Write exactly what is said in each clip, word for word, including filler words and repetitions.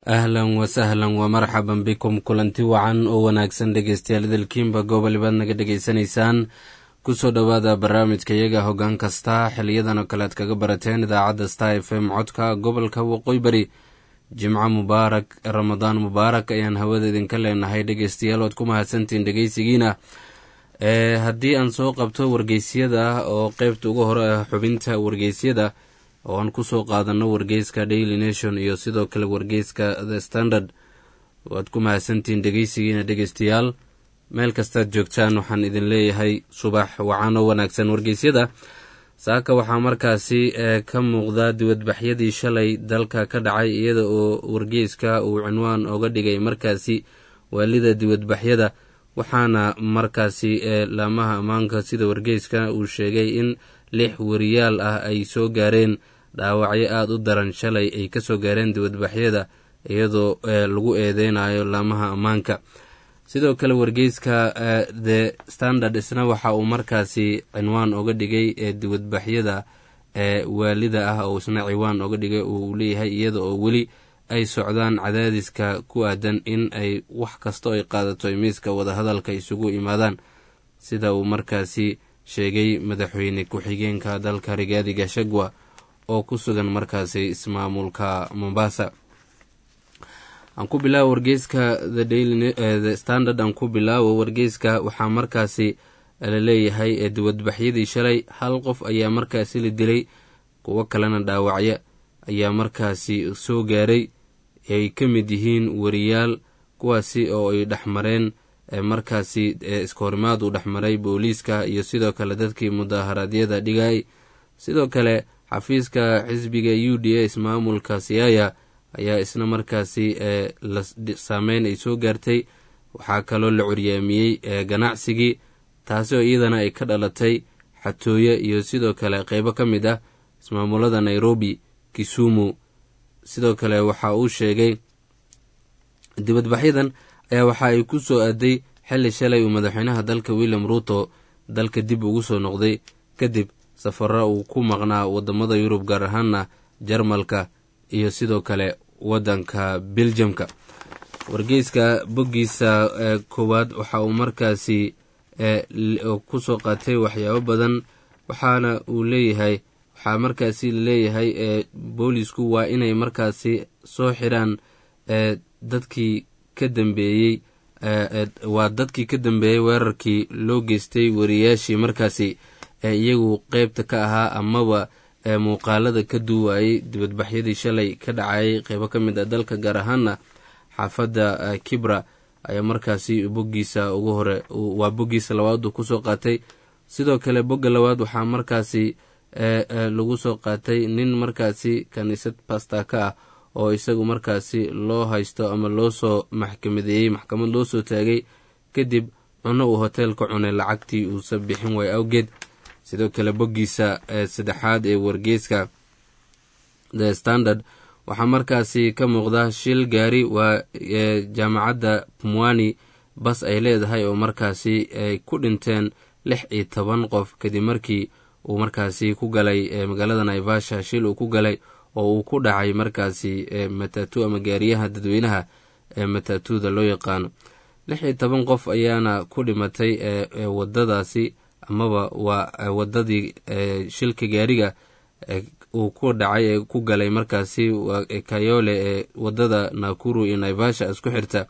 ahlan wasahlan wamarxaban bikum kulanti wacan oo wanaagsan dhegeystayaal dalkiinba goobalibaad naga dhegeysanaysaan kusoo dhowaada barnaamijka iyaga hoggaan kasta xiliyadan oo kale ad kaga barateen idaacadda star f m codka gobolka waqooyi bari. jimco mubaarak, ramadaan mubaarak ayaan hawada idinka leenahay dhegeystayaal, waad ku mahadsantiin dhegeysigiina. ee haddii aan soo qabto wargeysyada oo qeybta ugu hore ah xubinta wargeysyada oo aan kusoo qaadano wargeyska Daily Nation iyo sidoo kale wargeyska The Standard, waad ku mahadsantiin dhegeysigiina dhegeystayaal. meel kastaad joogtaan waxaan idin leeyahay subax wacan oo wanaagsan. wargeysyada saaka waxaa markaasi ee ka muuqda dibadbaxyadii shalay dalka ka dhacay, iyada oo wargeyska uu cinwaan oga dhigay markaasi waalida dibadbaxyada, waxaana markaasi ee laamaha ammaanka sida wargeyska uu sheegay in lix wariyaal ah ay soo gaareen dhaawacyo aada u daran shalay ay ka soo gaareen dibadbaxyada, iyadoo lagu eedeynayo laamaha ammaanka. sidoo kale wargeyska The Standard isna waxa uu markaasi cinwaan oga dhigay ee dibadbaxyada ee waalida ah oo isna ciwaan oga dhigay uu leeyahay iyada oo weli ay socdaan cadaadiska ku aadan in ay wax kasto ay qaadato miiska wadahadalka isugu imaadaan, sida uu markaasi sheegay madaxweyne ku-xigeenka dalka Rigathi Gachagua oo ku sugan markaasi ismaamulka Mombasa. aan ku bilaawo wargeyska The Daily uh, The Standard aan ku bilaawo wargeyska waxaa markaasi la leeyahay ee dibadbaxyadii shalay hal qof ayaa markaasi la dilay, kuwo kalena dhaawacyo ayaa markaasi soo gaaray, ay ka mid yihiin wariyaal kuwaasi oo ay dhexmareen markaasi iskahorimaad uu dhexmaray booliiska iyo sidoo kale dadkii mudaharaadyada dhigay. sidoo kale xafiiska xisbiga U D A ismaamulka Siaya ayaa isna markaasi ee saameyn ay soo gaartay. waxaa kaloo la curyaamiyey ee ganacsigii, taasi oo iyadana ay ka dhalatay xatooyo iyo sidoo kale qeybo ka mid ah ismaamulada Nairobi, Kisumu. sidoo kale waxa uu sheegay dibadbaxyadan ayaa waxa ay ku soo aaday xilli shalay uu madaxweynaha dalka William Ruto dalka dib ugu soo noqday kadib safaro uu ku maqnaa wadamada Yurub, gaar ahaana Jarmalka iyo sidoo kale wadanka Belgiumka. wargeyska boggiisa koowaad waxa uu markaasi ku soo qaatay waxyaabo badan, waxaana uu leeyahay waxaa markaasi leeyahay ee boolisku waa inay markaasi soo xiraan ee dadkii ka dambeeyey waa dadkii ka dambeeyey weerarkii loo geystay wariyaashii markaasi ee iyagu qeybta ka ahaa amaba ee muuqaalada ka duuwaayay dibadbaxyadii shalay ka dhacayay qeybo ka mid ah dalka, gaar ahaana xaafadda Kibra ayaa markaasi boggiisa ugu hore waa boggiisa labaad uu kusoo qaatay. sidoo kale bogga labaad waxaa markaasi ee lagu soo qaatay nin markaasi kaniisad pasta ka ah oo isagu markaasi loo haysto ama loo soo maxkamadeeyey maxkamad loo soo taagay kadib cuno uu hoteelka cunay lacagtii uusa bixin way awgeed. sidoo kale boggiisa saddexaad ee wargeyska The Standard waxaa markaasi ka muuqda shil gaari waa jaamacadda Pumwani bas ay leedahay oo markaasi ay ku dhinteen lix iyo toban qof kadib markii uu markaasi ku galay magaalada Naivasha. shil uu ku galay oo uu ku dhacay markaasi matatu ama gaariyaha dadweynaha ee matatuda loo yaqaano. lix iyo toban qof ayaana ku dhimatay ee wadadaasi amaba waa wadadii shilka gaariga uu ku dhacay ee ku galay markaasi Kayole ee wadada Nakuru iyo Naivasha isku xirta.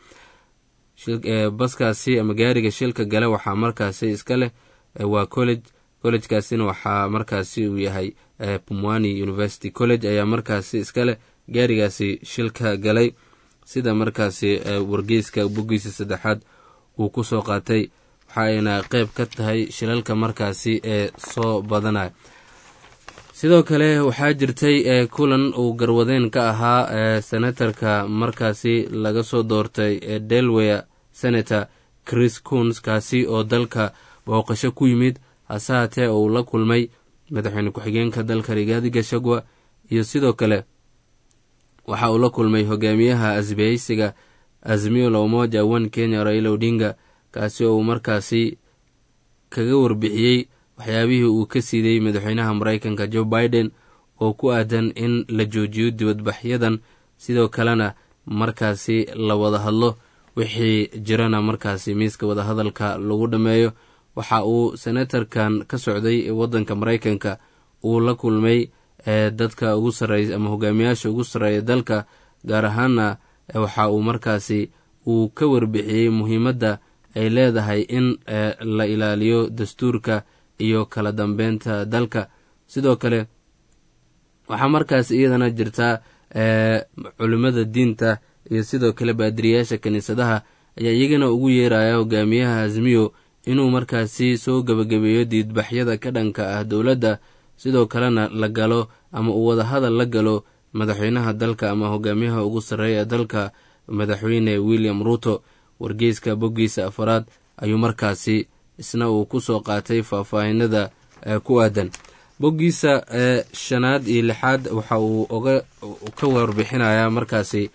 baskaasi ama gaariga shilka gale waxaa markaasi iska leh waa college collegekaasina waxaa markaasi uu yahay Pumwani University College ayaa markaasi iska leh gaarigaasi shilka galay, sida markaasi wargeyska boggiisa saddexaad uu ku soo qaatay. waxayna qeyb ka tahay shilalka markaasi ee soo badanaya. sidoo kale waxaa jirtay kulan uu garwadeen ka ahaa senatarka markaasi laga soo doortay ee Delaware Senator Chris Coons, kaasi oo dalka booqasho ku yimid, hase haatee oo uu la kulmay madaxweyne ku-xigeenka dalka Rigathi Gachagua iyo sidoo kale waxa uu la kulmay hogaamiyaha asbiyeysiga Azimio la Umoja One Kenya Raila Odinga, kaasi oo markaasi kaga warbixiyey waxyaabihii uu ka siiyay madaxweynaha Mareykanka Joe Biden oo ku aadan in la joojiyo dibadbaxyadan, sidoo kalena markaasi la wada hadlo wixii jirana markaasi miiska wadahadalka lagu dhameeyo. waxa uu senatarkan ka socday waddanka maraykanka uu la kulmay dadka ugu sarreeya ama hogaamiyaasha ugu sarreeya dalka, gaar ahaana waxa uu markaasi uu ka warbixiyey muhiimadda ay leedahay in la ilaaliyo dastuurka iyo kala dambeynta dalka. sidoo kale waxaa markaas iyadana jirtaa culimada diinta iyo sidoo kale baadiriyaasha kiniisadaha ayaa iyagana ugu yeeraya hogaamiyaha Azimio inuu markaasi soo gabagabeeyo diidbaxyada ka dhanka ah dowladda, sidoo kalena la galo ama uu wada hadal la galo madaxweynaha dalka ama hogaamiyaha ugu sarreeya dalka madaxweyne William Ruto. wargeyska boggiisa afaraad ayuu markaasi isna uu ku soo qaatay faahfaahinada ku aadan. boggiisa shanaad iyo lixaad waxa uu oga ka warbixinayaa markaasi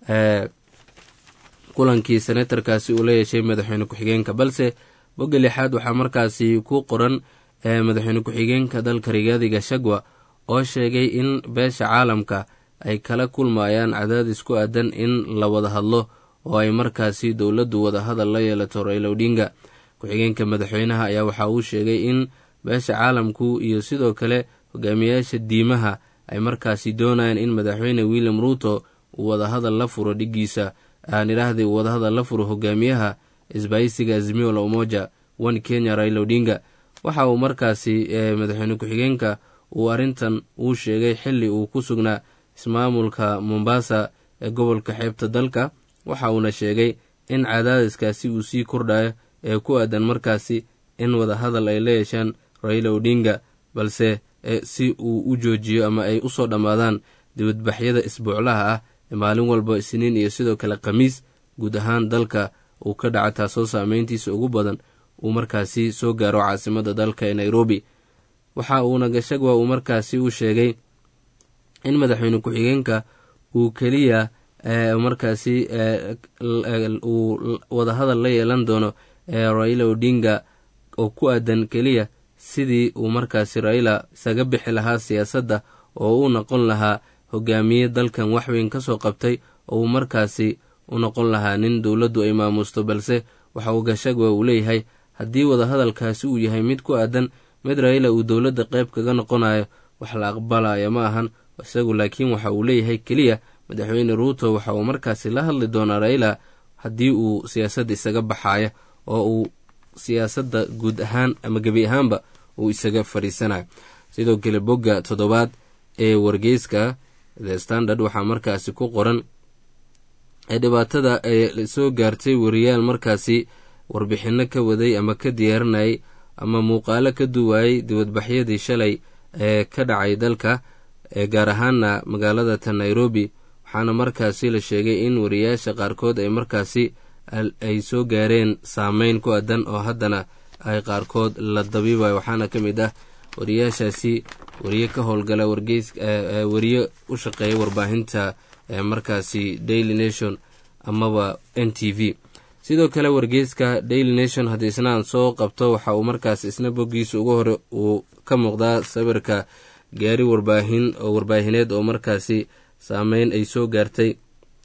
kulankii senatarkaasi uu la yeeshay madaxweyne ku-xigeenka, balse bogga lixaad waxaa markaasi ku qoran madaxweyne ku-xigeenka dalka Rigathi Gachagua oo sheegay in beesha caalamka ay kala kulmayaan cadaadis ku aadan in la wada hadlo oo ay markaasi dowladdu wada hadal la yeelato Raila Odinga. ku-xigeenka madaxweynaha ayaa waxa uu sheegay in beesha caalamku iyo sidoo kale hogaamiyaasha diimaha ay markaasi doonayaan in madaxweyne William Ruto uu wada hadal la furo dhigiisa aan iraahday uu wada hadal la furo hogaamiyaha isbaaysiga Azimio la Umoja One Kenya Raila Odinga. waxa uu markaasi madaxweyne ku-xigeenka uu arrintan uu sheegay xilli uu ku sugnaa ismaamulka Mombasa ee gobolka xeebta dalka. waxa uuna sheegay in cadaadiskaasi uu sii kordhayo ee ku aadan markaasi in wada hadal ay la yeeshaan Raila Odinga, balse si uu u joojiyo ama ay usoo dhammaadaan dibadbaxyada isbuuclaha ah ee maalin walba Isniin iyo sidoo kale Khamiis guud ahaan dalka uu ka dhaca, taasoo saameyntiisa ugu badan uu markaasi soo gaaro caasimada dalka ee Nairobi. waxa uuna Gachagua uu markaasi u sheegay in madaxweyne ku-xigeenka uu keliya markaasi uu wada hadal la yeelan doono Raila Odinga oo ku aadan keliya sidii uu markaasi Raila isaga bixi lahaa siyaasadda oo uu noqon lahaa hogaamiye dalkan waxweyn ka soo qabtay oo uu markaasi u noqon lahaa nin dowladdu ay maamusto. balse waxa uu Gachagua uu leeyahay haddii wada hadalkaasi uu yahay mid ku aadan mid Raila uu dowladda qayb kaga noqonayo wax la aqbalaya ma ahan isagu, laakiin waxa uu leeyahay keliya madaxweyne Ruto waxa uu markaasi la hadli doonaa Raila haddii uu siyaasadda isaga baxaya oo uu siyaasadda guud ahaan ama gebi ahaanba uu isaga fadhiisanayo. sidoo kale bogga toddobaad ee wargeyska The Standard waxaa markaasi ku qoran ee dhibaatada ay soo gaartay wariyaal markaasi warbixino ka waday ama ka diyaarinayay ama muuqaalo ka duwayay dibadbaxyadii shalay ee ka dhacay dalka ee gaar ahaana magaalada ta Nairobi. waxaana markaasi la sheegay in wariyaasha qaarkood ay markaasi ay soo gaareen saameyn ku aadan oo haddana ay qaarkood la dabiibayo. waxaana ka mid ah wariyaashaasi wariye ka howlgala wargeys wariye u shaqeeya warbaahinta markaasi Daily Nation amaba N T V. sidoo kale wargeyska Daily Nation haddii isna aan soo qabto waxa uu markaas isna boggiisa ugu hore uu ka muuqdaa sawirka gaari warbaahin oo warbaahineed oo markaasi saameyn ay soo gaartay.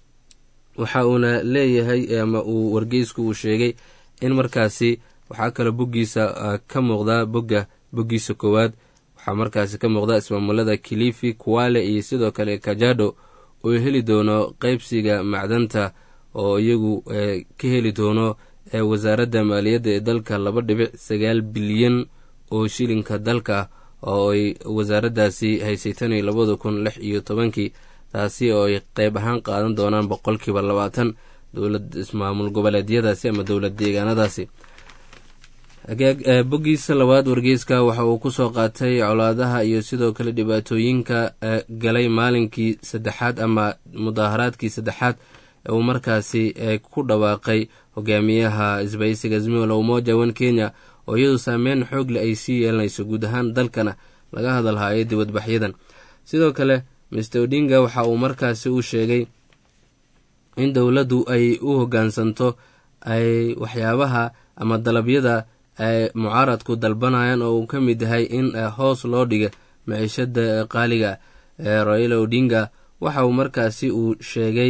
waxa uuna leeyahay ama uu wargeysku uu sheegay in markaasi waxaa kale boggiisa ka muuqdaa bogga boggiisa koowaad waxaa markaasi ka muuqda ismaamulada Kilifi, Kwale iyo sidoo kale Kajiado oo heli doono qaybsiga macdanta oo iyagu ka heli doono wasaaradda maaliyadda ee dalka laba dhibic sagaal bilyan oo shilinka dalka oo ay wasaaraddaasi haysatay labada kun lix iyo tobankii, taasi oo ay qayb ahaan qaadan doonaan boqolkiiba labaatan dowlad ismaamul goboleedyadaasi ama dowlad deegaanadaasi. boggiisa labaad wargeyska waxa uu ku soo qaatay colaadaha iyo sidoo kale dhibaatooyinka galay maalinkii saddexaad ama mudaaharaadkii saddexaad ee uu markaasi ku dhawaaqay hogaamiyaha isbaaysiga Azimio la Umoja One Kenya oo iyadu saameyn xoog leh ay sii yeelanayso guud ahaan dalkana laga hadalhayo dibadbaxyadan. sidoo kale Mister Odinga waxa uu markaasi u sheegay in dowladdu ay u hoggaansanto ay waxyaabaha ama dalabyada ay mucaaradku dalbanayaan oo uu ka mid yahay in hoos loo dhiga maciishada qaaliga. Raila Odinga waxa uu markaasi uu sheegay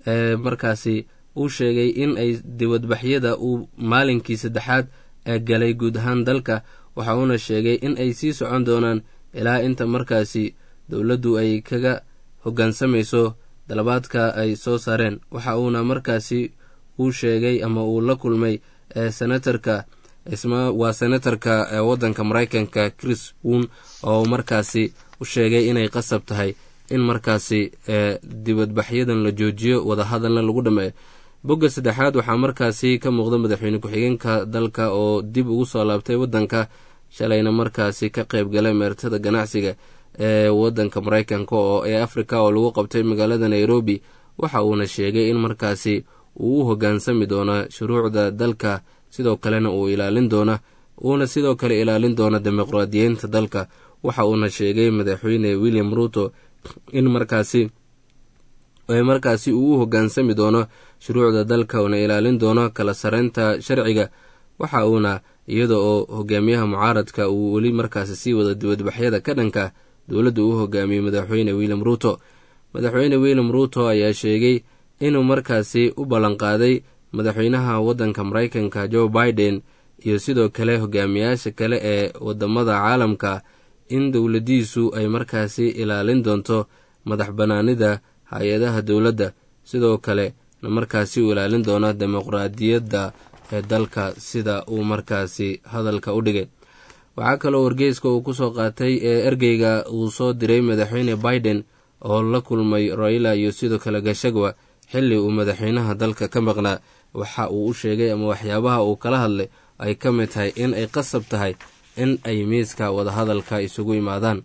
ee markaasi uu sheegay in ay dibadbaxyada uu maalinkii saddexaad ee galay guud ahaan dalka. waxa uuna sheegay in ay sii socon doonaan ilaa inta markaasi dowladdu ay kaga hoggaansamayso dalabaadka ay soo saareen. waxa uuna markaasi uu sheegay ama uu la kulmay ee senatarka isma waa senatarka ee waddanka maraykanka Chris Woon oo markaasi u sheegay inay qasab tahay in markaasi ee dibadbaxyadan la joojiyo wadahadalna lagu dhameeyo. bogga saddexaad waxaa markaasi ka muuqda madaxweyne ku-xigeenka dalka oo dib ugu soo laabtay waddanka shalayna markaasi ka qayb galay meertada ganacsiga ee waddanka maraykanka oo ee afrika oo lagu qabtay magaalada Nairobi. waxa uuna sheegay in markaasi uu u hoggaansami doono shuruucda dalka, sidoo kalena uu ilaalin doona uuna sidoo kale ilaalin doona dimuqraadiyiinta dalka. waxa uuna sheegay madaxweyne William Ruto in markaasi ay markaasi uu u hoggaansami doono shuruucda dalka uuna ilaalin doono kala sareynta sharciga. waxa uuna iyada oo hogaamiyaha mucaaradka uu weli markaasi sii wada dibadbaxyada ka dhanka dowladda uu hogaamiyey madaxweyne William Ruto. madaxweyne William Ruto ayaa sheegay inuu markaasi u ballanqaaday madaxweynaha waddanka maraykanka Joe Biden iyo sidoo kale hogaamiyaasha kale ee wadamada caalamka in dowladiisu ay markaasi ilaalin doonto madax banaanida hay-adaha dowladda, sidoo kale na markaasi u ilaalin doona dimuqraadiyadda ee dalka sida uu markaasi hadalka u dhigay. waxaa kaloo wargeyska uu kusoo qaatay ee ergeyga uu soo diray madaxweyne Biden oo la kulmay Raila iyo sidoo kale Gachagua xilli uu madaxweynaha dalka ka maqnaa. waxa uu u sheegay ama waxyaabaha uu kala hadlay ay ka mid tahay in ay qasab tahay in ay miiska wadahadalka isugu yimaadaan.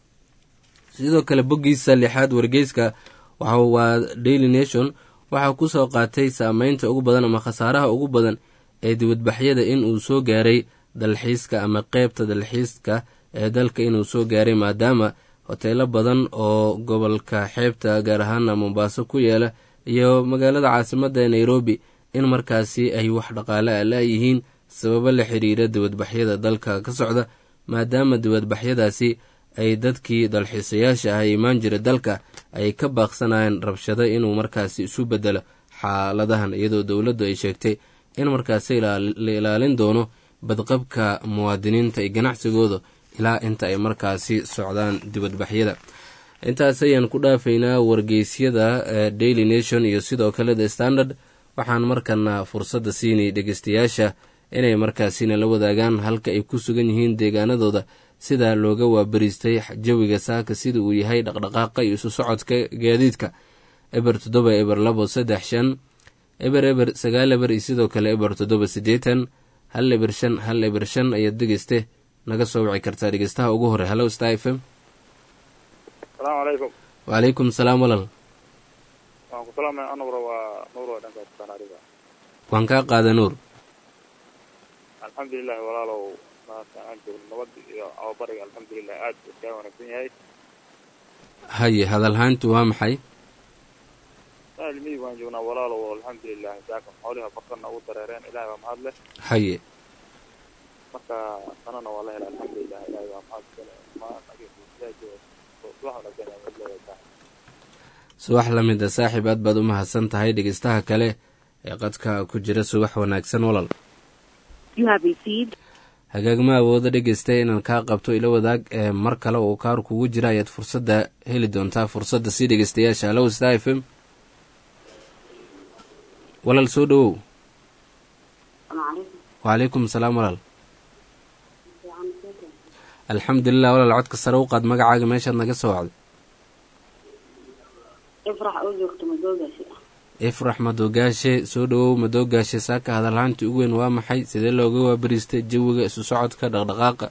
sidoo kale boggiisa lixaad wargeyska waxa waa Daily Nation waxaa kusoo qaatay saameynta ugu badan ama khasaaraha ugu badan ee dibadbaxyada in uu soo gaaray dalxiiska ama qeybta dalxiiska ee dalka inuu soo gaaray, maadaama hoteelo badan oo gobolka xeebta gaar ahaana Mombasa ku yaala iyo magaalada caasimadda ee Nairobi in markaasi ay wax dhaqaale ah laayihiin sababo la xiriira dibadbaxyada dalka ka socda, maadaama dibadbaxyadaasi ay dadkii dalxiisayaasha ah imaan jira dalka ay ka baaqsanayeen rabshado inuu markaasi isu bedelo xaaladahan, iyadoo dowladdu ay sheegtay in markaasi la ilaalin doono badqabka muwaadiniinta iyo ganacsigooda ilaa inta ay markaasi socdaan dibadbaxyada. intaas ayaan ku dhaafaynaa wargeysyada Daily Nation iyo sidoo kale The Standard. waxaan markana fursadda siinay dhegeystayaasha inay markaasina la wadaagaan halka ay ku sugan yihiin deegaanadooda, sida looga waabariistay jawiga saaka sida uu yahay dhaqdhaqaaqa iyo isu socodka gaadiidka. eber toddoba eber labo saddex shan eber eber sagaal eber iyo sidoo kale eber toddoba siddeetan hal eber shan hal eber shan ayaad dhegeyste naga soo wici kartaa. dhegeystaha ugu hore hallo Star F M. السلام عليكم. وعليكم السلام walaal. waan ku salaamay anur waa nuur oo dhanka Soomaaliga. waan ka qaaday nuur. alxamdulillah walaalow maanta aan joogno nabad iyo abariga alxamdulillah aad ka wanaagsan yahay. haye hadalhaantu waa maxay? ilmi waan joognaa walaalow alxamdulillah saaka xoolaha farqana ugu dareereen ilaahay waa mahad leh. haye marka sanana waa la helay alxamdulillah ilaahay waa mahad leh. ma ageeyo subax lamid ah saaxiib, aad baad u mahadsan tahay. dhegeystaha kale ee qadka ku jira subax wanaagsan walaal. hagaagma awooda dhegeysta inaan kaa qabto ila wadaag ee mar kale oo kaar kugu jira ayaad fursadda heli doontaa. fursadda sii dhegeystayaasha. hallo Star F M walaal soo dhawow. wacalaykum salaam walaal. alxamdulilah walaal, codka sare u qaad magacaaga meeshaad naga soo wacday. ifrax oo joogto madoogaashe. ifrax madoogaashe soo dhawow. madoogaashe saaka hadalhaantii ugu weyn waa maxay? sidee looga waabariistay jawiga isu socodka dhaqdhaqaaqa?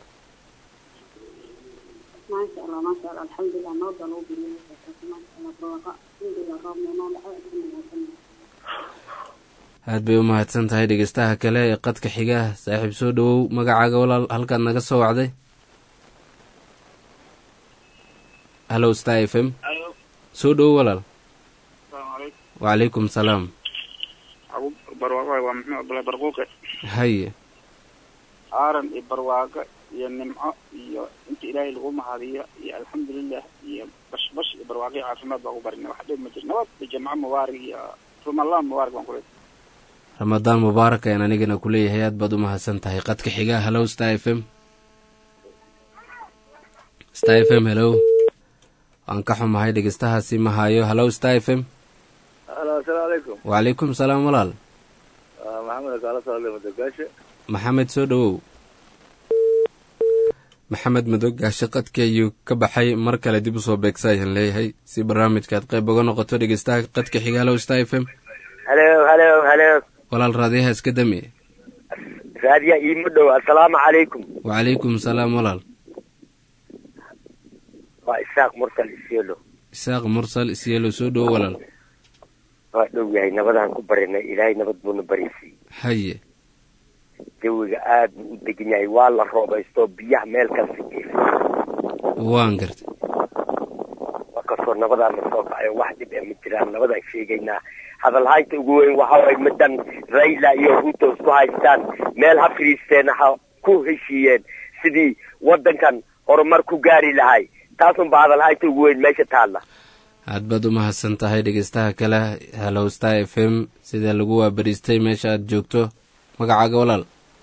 maasha allah maasha allah alxamdulilah nabada lagu biriyo maasha allah barwaaqo alxamdulilah roobna noo dhacay. aad bay u mahadsan tahay. dhegeystaha kale ee qadka xiga saaxiib soo dhawow. magacaaga walaal halkaad naga soo wacday. hallo Star F M. soo dhawow walaal. وعليكم السلام. برواقة ومحمد بلا برقوقة. هيا. عارن برواقة iyo nimco iyo inta ilaahay lagu mahadiyo iyo alxamdulilah iyo bashbash iyo barwaaqi caafimaad baa ugu barinay wax dhib ma jiro nabad iyo jamco mubaarak iyo ramadaan mubaarak baan ku leeyahay ramadaan mubaarak ayaan anigana ku leeyahay aad baad u mahadsan tahay qadka xigaa hello star f m star f m hello waan ka xumahay dhegeystahaasi ma hayo hello star f m halo assalaamu calaykum wacalaykum salaam walaal maxamed kaala socday madagaashe maxamed soo dhawow maxamed madoogaashe qadka ayuu ka baxay mar kale dib usoo beegsa ayaan leeyahay si barnaamijkaad qayb uga noqoto dhegeystaha qadka xiga hello star f m halo halo halo walaal raadiyaha iska dami raadiya iima dhow assalaamu calaykum wacalaykum salaam walaal waa isaaq mursal isyelo isaaq mursal isyelo soo dhowo walaal waa dhow yahay nabadaan ku barinay ilaahay nabad buuna barisay haye jawiga aad buu u degan yahay waa la roobaysto biyaha meel kasta geela waan gartay waa kasoo nabadaan la soo kacayo wax dhib ee ma jiraan nabadaan sheegaynaa hadalhaynta ugu weyn waxa way middan Raila iyo Ruto isku haystaan meel ha fariisteen ha ku heshiiyeen sidii wadankan horumar ku gaari lahay taasun baa hadalhaynta ugu weyn meesha taalla aad baad u mahadsan tahay dhegeystaha kale hello star f m sida lagu waabariistay meesha aad joogto magacaaga walaal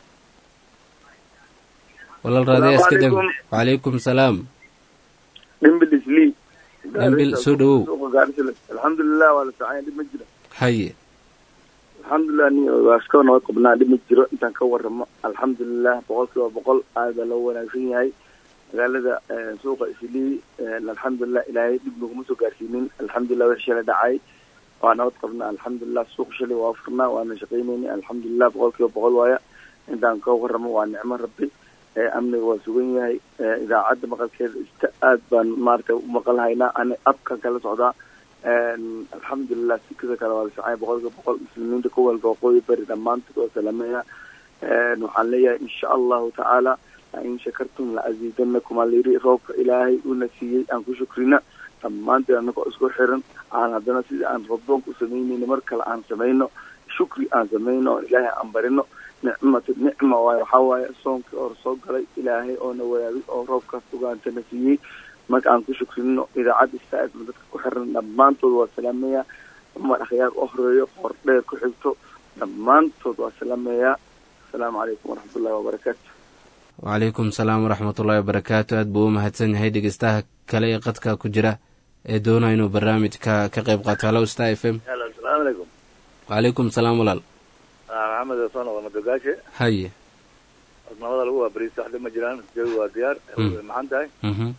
walaal raadiya iska dam wacalaykum salaam dhimbil isli dhimbil soo dhawow alxamdulilah waa la socaya dhib ma jiro haye alxamdulilah ni waa iska nabad qabnaa dhib ma jiro intaan ka warramo alxamdulilah boqol kiiba boqol aad baa loo wanaagsan yahay magaalada suuqa islii alxamdulilah ilaahay dhib naguma soo gaarsiinin alxamdulilah wixii shalay dhacay waa nabad qabnaa alxamdulilah suuqa shalay waa furnaa waana shaqaynayna alxamdulilah boqol kiiba boqol waaya intaan ka warramo waa nicmo rabbi amniga waa sugan yahay idaacadda maqalkeeda ista aad baan maaragtay u maqal haynaa ani abkan kala socdaa alxamdulilah sikada kale waa la socaya boqol kiiba boqol muslimiinta kuwalba waqooyi bari dhammaantood waa salaameeya waxaan leeyahay insha allahu tacaala in shakartum la aziidanakum aa layidhi roobka ilaahay una siiyey aan ku shukrina dhammaanteen anagoo isku xiran aan haddana sidii aan roobdoonka u samaynayno mar kale aan samayno shukri aan samayno oo ilaahay aan barino nicmatu nicma waayo waxaa waaye soonkii or soo galay ilaahay oona wadaagay oo roobkaas ugaantana siiyey marka aan ku shukrino idaacadda istaa'idna dadka ku xiran dhammaantood waa salaameeyaa umar akhyaar u horeeyo qoor dheer ku xigto dhammaantood waa salaameeyaa asalaamu calaykum waraxmatullahi wabarakaatu wacalaykum salaam waraxmatullahi wabarakaatu aad buu u mahadsan yahay dhegeystaha kale ee qadka ku jira ee doona inuu barnaamijka ka qayb qaato hello star f m asalaamu calaykum wacalaykum salaam walaal maxamed soo noqda madagaashe haye nabada lagu waabariista wax dhib ma jiraan jawi waa diyaar way maxan tahay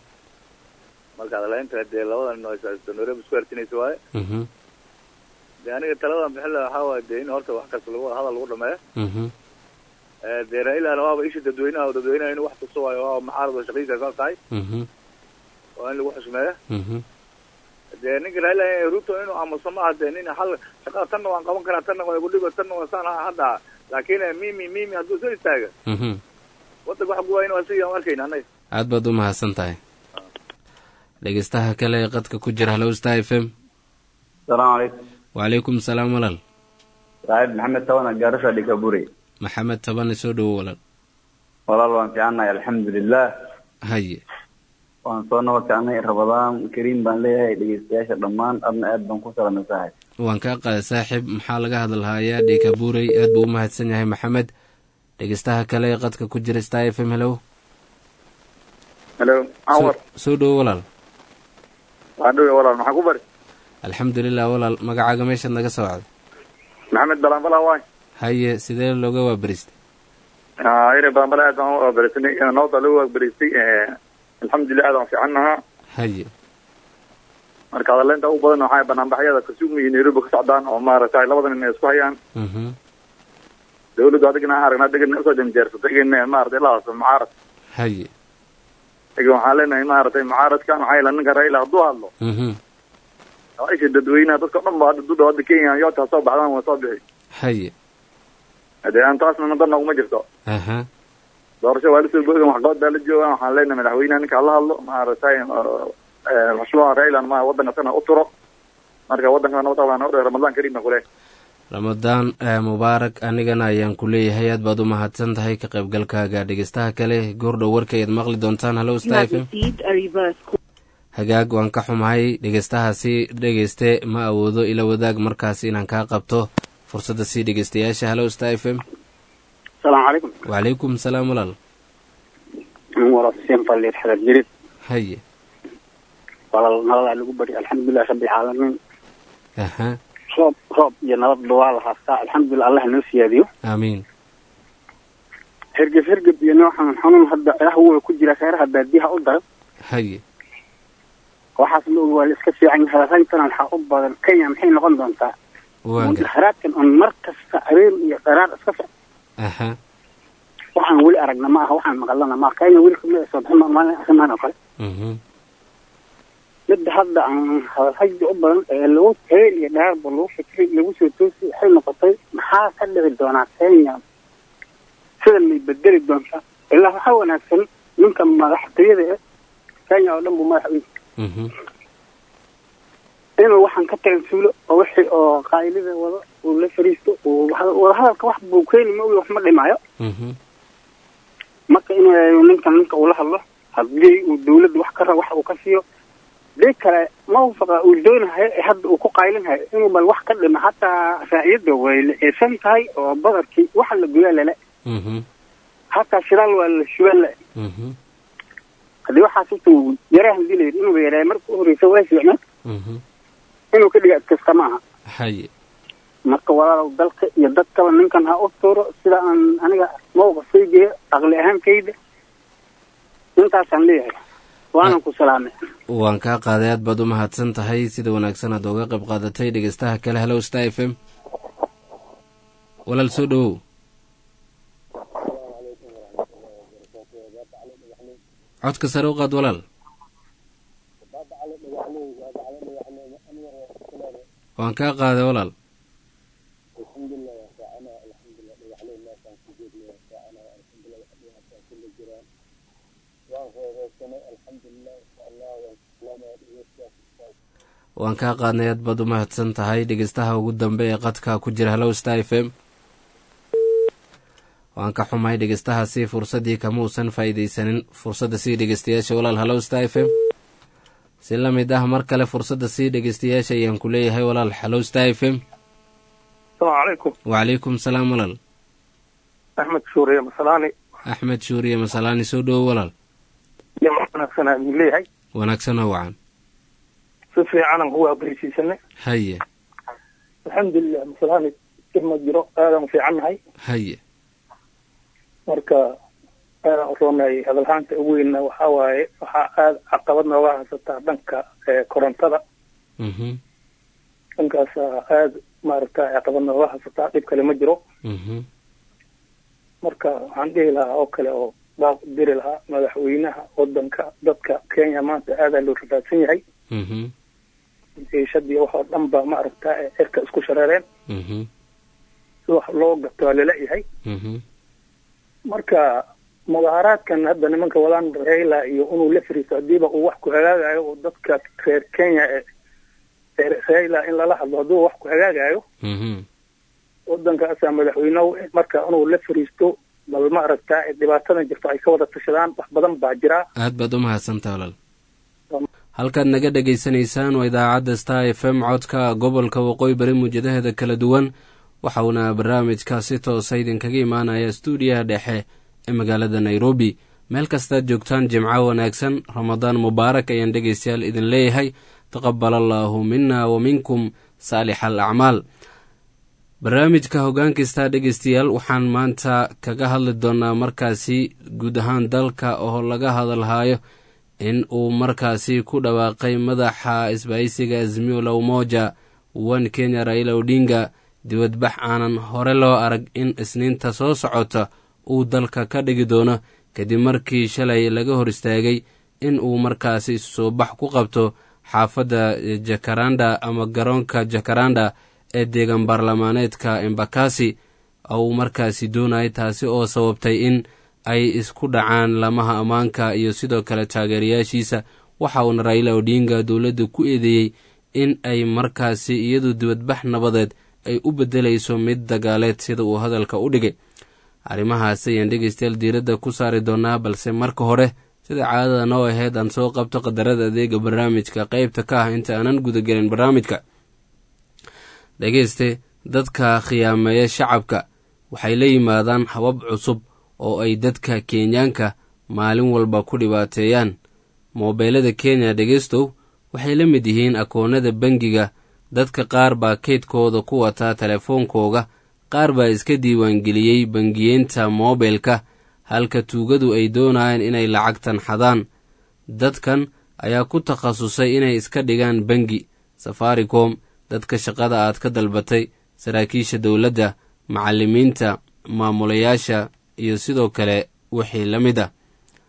marka adalaynta dee labadan nairobi isku hertinaysa waaye dee aniga taladan bixila waxaa waaye dee in horta wax kasta lagu hadal lagu dhameeyo dee railana waaba isha dadweynaha dadweynaha inuu wax tuso waayo waa maxaarad oo shaqadiisa saas tahay waa in lagu xushmeeyo dee ninka raila ruto inuu aamuso maaha dee nin hal shaqada tanna waan qaban karaa tanna waa igu dhigo tanna waa saan hadda laakiin mimi mimi hadduu soo istaaga wadanka wax guwaa inuu asiga arkayna annaga aad baad u mahadsan tahay dhegeystaha kale ee qadka ku jira hello star f m salaamu calaykum wacalaykum salaam walaal saaxiib maxamed tabana gaarasha dhikabure maxamed tabane soo dhawo walaal walaal waan fiicannahay alxamdulilah haye waan soo nabad fiicnay rabadaan kariim baan leeyahay dhegeystayaasha dhammaan adna aad baan ku salamasahay waan kaa qaaday saaxiib maxaa laga hadalhayaa dhikaburey aad buu u mahadsan yahay maxamed dhegeystaha kale ee qadka ku jira star f m hello hello awar soo dhawo walaal waa dhawo walaal maxaa ku bari alxamdulilah walaal magacaaga meeshaad naga soo wacday maxamed balanbala waay haye sidee looga waabaristay ire balanbala aad baan u waabarisnay nabada lagu waabaristay alxamdulilah aad aan fiicannahaa haye marka hadaleynta ugu badan waxaa banaanbaxyada kasuum iyo nairobi ka socdaan oo maaragtay labada nin ay isku hayaan dawladdu adigna aragnaa degana usoo janjeersatay igana maaragtay ilahaas mucaarad haye iga waxaan leenahay maaragtay mucaaradka maxaa yeele ninka raila hadduu hadlo waa isha dadweynaha dadka dhan ba hadda duda hadda kenya yoota soo baxdaan waa soo bixi haye hadee aan taasna nadan naguma jirto aha doorasho waa lasoo boogan waxqabad baa la jooga waxaan leenahay madaxweynaha ninka hala hadlo maaragtay mashruuca raila ma wadanka sana u turo marka wadanka nabad qabaa noo dheer ramadaan kariim baa kule ramadaan mubaarak anigana ayaan ku leeyahay aad baad u mahadsan tahay ka qaybgalkaaga dhegeystaha kale goordhow warka ayaad maqli doontaan hallo star f m hagaag waan ka xumahay dhegeystahaasi dhegeyste ma awoodo ila wadaag markaas inaan kaa qabto fursadda sii dhegeystayaasha hallo star f m السلام عليكم. وعليكم السلام ولال ورسين فالي الحلال جريد هيا والله نرى لغو بري الحمد لله رب العالمين اها روب روب يا نرد دوال هاستا الحمد لله الله نسي ديو امين هرجف هرجف يا نوح من حنون هدا هو كجرا خير هدا ديها او هيا waxaas loo wal iska fiican halaasaytan waxa u badan Kenya maxay noqon doontaa mudaharaadkan on markasta areen iyo qaraar iska fiican aha waxaan wali aragna ma aha waxaan maqalna ma Kenya wali kuma soo baxma ma ahayn oo kale mhm mid hadda aan halaasayda u badan ee loo heer iyo dhaar loo fikray lagu soo toosi waxay noqotay maxaa ka dhici doona Kenya sida ay bedeli doontaa ilaa waxa wanaagsan ninka madaxtooyada Kenya oo dhan buu madaxweyne mhm inuu waxaan ka tagan suulo oo wixii oo qaylida wada oo la fariisto oo wada hadalka wax buu keenay ma wax ma dhimaayo mhm marka inuu ninkan ninka uu la hadlo haddii uu dawladda wax ka rabo wax uu ka siiyo de kale ma uu faqa uu doonahay hadda uu ku qaylinahay inuu bal wax ka dhima hataa raaciyada way leesan tahay oo badarkii waxa la goyaalay mhm hataa shidaal wala shuwala mhm hadii waxa uu yarahan dilay inuu yaray markuu horeysa way fiicnaa mhm inuu ka dhigaa kasta maaha haye marka walaal dalka iyo dadka ninkan ha u tooro sida aan aniga mowqifkayga aqli ahaantayda intaas aan leeyahay waan ku salaamay waan ka qaaday aad baad u mahadsan tahay sida wanaagsan aad uga qayb qaadatay dhegeystaha kale hello star f m walaal soo dhow codka sare u qaad walaal waan kaa qaaday walaal waan kaa qaadnay aad baad u mahadsan tahay dhegeystaha ugu dambe ee qadka ku jira hello star f m waan ka xumahay dhegeystahaasi fursaddii kama uusan faa'iidaysanin fursadda sii dhegeystayaasha walaal hello star f m si la mid ah mar kale fursadda sii dhegeystayaasha ayaan ku leeyahay walaal hello star f m السلام عليكم. وعليكم السلام walaal أحمد شوري مسلاني. أحمد شوري مسلاني soo dhow walaal يا wanaagsan aan leeyahay wanaagsan oo wacan si fiican aan ugu abriisiisanay haye alxamdulillah masalaani kama jiro aadan fiicannahay haye marka aadan roonay hadalhaanta ugu weynna waxaa waaye waxaa aad caqabad nooga haysataa dhanka korontada mhm dhankaas aad maaragtay caqabad nooga haysataa dhib kale ma jiro mhm marka waxaan dhihi lahaa oo kale oo baaq diri lahaa madaxweynaha wadanka dadka Kenya maanta aad loo rafaadsan yahay mhm shadii waxa dhan ba maaragtay cirka isku shareereen mhm wax loo gato la leeyahay mhm marka mudaharaadkan hadda nimanka wadaan Raila iyo inuu la fariisto hadiiba uu wax ku hagaagayo oo dadka reer Kenya ee Raila in la hadlo haduu wax ku hagaagayo mhm wadanka asaa madaxweynaha marka inuu la fariisto bal maaragtay dhibaatada jirta ay ka wada tashadaan wax badan baa jira aad baad u mahadsantahay walaal halkaad naga dhegaysanaysaan waa idaacadda star f m codka gobolka waqooyi bari muujadaheeda kala duwan waxauna barnaamijka si toosa idinkaga imaanaya stuudiyaha dhexe ee magaalada nairobi meel kastaad joogtaan jimco wanaagsan ramadaan mubaarak ayaan dhegaystayaal idin leeyahay taqabbal allaahu mina wa minkum saalix alacmaal barnaamijka hogaankista dhegeystayaal waxaan maanta kaga hadli doonaa markaasi guud ahaan dalka oo laga hadalhayo in uu markaasi ku dhawaaqay madaxa isbaahaysiga azimio la umoja one Kenya Raila Odinga dibadbax aanan hore loo arag in isniinta soo socota uu dalka ka dhigi doono kadib markii shalay laga hor istaagay in uu markaasi soo bax ku qabto xaafadda Jacaranda ama garoonka Jacaranda ee deegan baarlamaaneedka Embakasi oo markaasi doonay taasi oo sababtay in ay isku dhacaan lamaha ammaanka iyo sidoo kale taageerayaashiisa waxa uuna Raila Odinga dowladda ku eedeeyey in ay markaasi iyadu dibadbax nabadeed ay u beddelayso mid dagaaleed sida uu hadalka u dhigay. arrimahaas ayaan dhegaystayaal diiradda ku saari doonaa, balse marka hore sida caadada noo ahayd aan soo qabto qadarada adeega barnaamijka qaybta ka ah inta aanan gudagelin barnaamijka. dhegayste, dadka khiyaameeya shacabka waxay la yimaadaan habab cusub oo ay dadka kenyaanka maalin walba ku dhibaateeyaan. moobeelada kenya dhegaystow waxay la mid yihiin akoonnada bangiga. dadka qaar baa kaydkooda ku wataa telefoonkooga, qaar baa iska diiwaangeliyey bangiyeenta moobeelka, halka tuugadu ay doonayaan inay lacagtan xadaan. dadkan ayaa ku takhasusay inay iska dhigaan bangi. safaricom, dadka shaqada aad ka dalbatay, saraakiisha dowladda, macallimiinta, maamulayaasha iyo sidoo kale wixii la mid ah.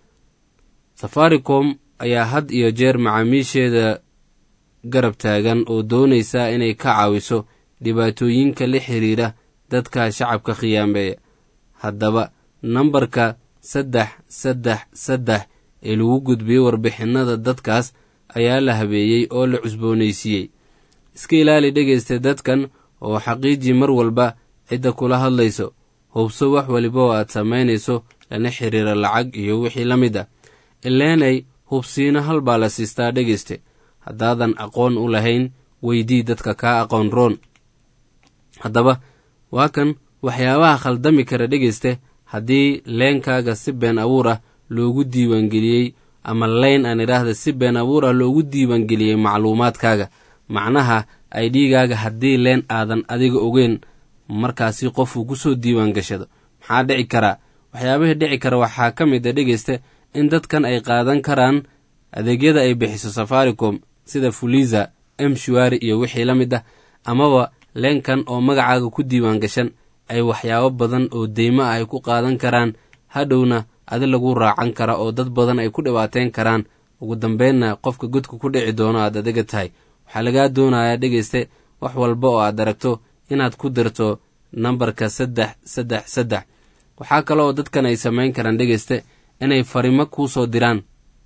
safaricom ayaa had iyo jeer macaamiisheeda garab taagan oo doonaysa inay ka caawiso dhibaatooyinka la xiriira dadka shacabka khiyaameeya. haddaba nambarka saddex saddex saddex ee lagu gudbiyey warbixinada dadkaas ayaa la habeeyey oo la cusboonaysiiyey. iska ilaali dhegaysta dadkan oo xaqiiji mar walba cidda kula hadlayso. hubso wax waliba oo aad samaynayso lana xiriira lacag iyo wixii la mid ah. ileenay hubsiina hal baa la siistaa dhegayste. haddaadan aqoon u lahayn weydii dadka kaa aqoon roon. haddaba waa kan waxyaabaha khaldami kara dhegayste haddii leenkaaga si been abuur ah loogu diiwaangeliyey, ama leyn aan idhaahda si been abuur ah loogu diiwaangeliyey macluumaadkaaga. macnaha ay dhiigaaga haddii leen aadan adiga ogeyn markaasi qofuu ku soo diiwaan gashado maxaa dhici karaa? waxyaabihii dhici kara waxaa ka mid a dhegaysta in dadkan ay qaadan karaan adeegyada ay bixiso safaricom sida fuliza, mshwari iyo wixii la mid ah, amaba leenkan oo magacaaga ku diiwaan gashan ay waxyaabo badan oo deymo ah ay ku qaadan karaan, hadhowna adi lagu raacan kara oo dad badan ay ku dhibaateyn karaan. ugu dambeynna qofka godka ku dhici doono aad adiga tahay. waxaa lagaa doonayaa dhegayste wax walba oo aad aragto inaad ku dirto nambarka saddex saddex saddex. waxaa kale oo dadkan ay samayn karaan dhegayste inay farimo kuu soo diraan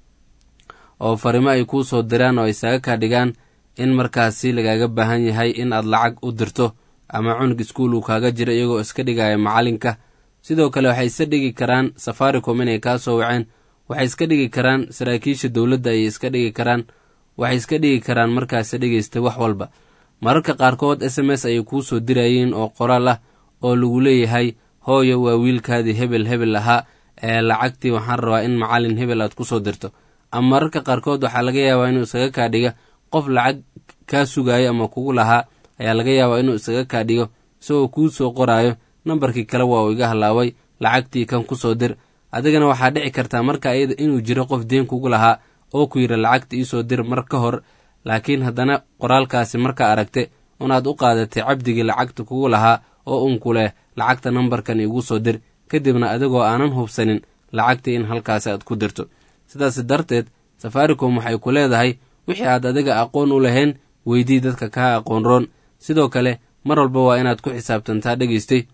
oo farimo ay kuu soo diraan oo isaga kaa dhigaan in markaasi lagaaga baahan yahay in aad lacag u dirto ama cunug iskuul uu kaaga jiro iyagoo iska dhigaya macalinka. sidoo kale waxay iska dhigi karaan safaricom inay kaa soo waceen, waxay iska dhigi karaan saraakiisha dowladda ayay iska dhigi karaan, waxay iska dhigi karaan markaasi dhegaysta wax walba. mararka qaarkood s m s ayay kuu soo dirayeen oo qoraal ah oo lagu leeyahay hooyo waa wiilkaadii hebel hebel ahaa ee lacagtii waxaan rabaa in macallin hebel aad ku soo dirto. ama mararka qaarkood waxaa laga yaabaa inuu isaga kaa dhiga qof lacag kaa sugaayo ama kugu lahaa ayaa laga yaabaa inuu isaga kaa dhigo isagoo kuu soo qoraayo nambarkii kale waa uu iga halaaway lacagtii kan ku soo dir. adigana waxaa dhici kartaa marka ayada inuu jiro qof deen kugu lahaa oo ku yidhi lacagta iisoo dir mar ka hor, laakiin haddana qoraalkaasi markaa aragte unaad u qaadatay cabdigii lacagta kugu lahaa oo unku leh lacagta nambarkan iigu soo dir, kadibna adigoo aanan hubsanin lacagtii in halkaasi aad ku dirto. sidaas darteed safaricom waxay ku leedahay wixii aad adiga aqoon u lahayn weydii dadka kaa aqoon roon. sidoo kale mar walba waa inaad ku xisaabtantaa dhegaystay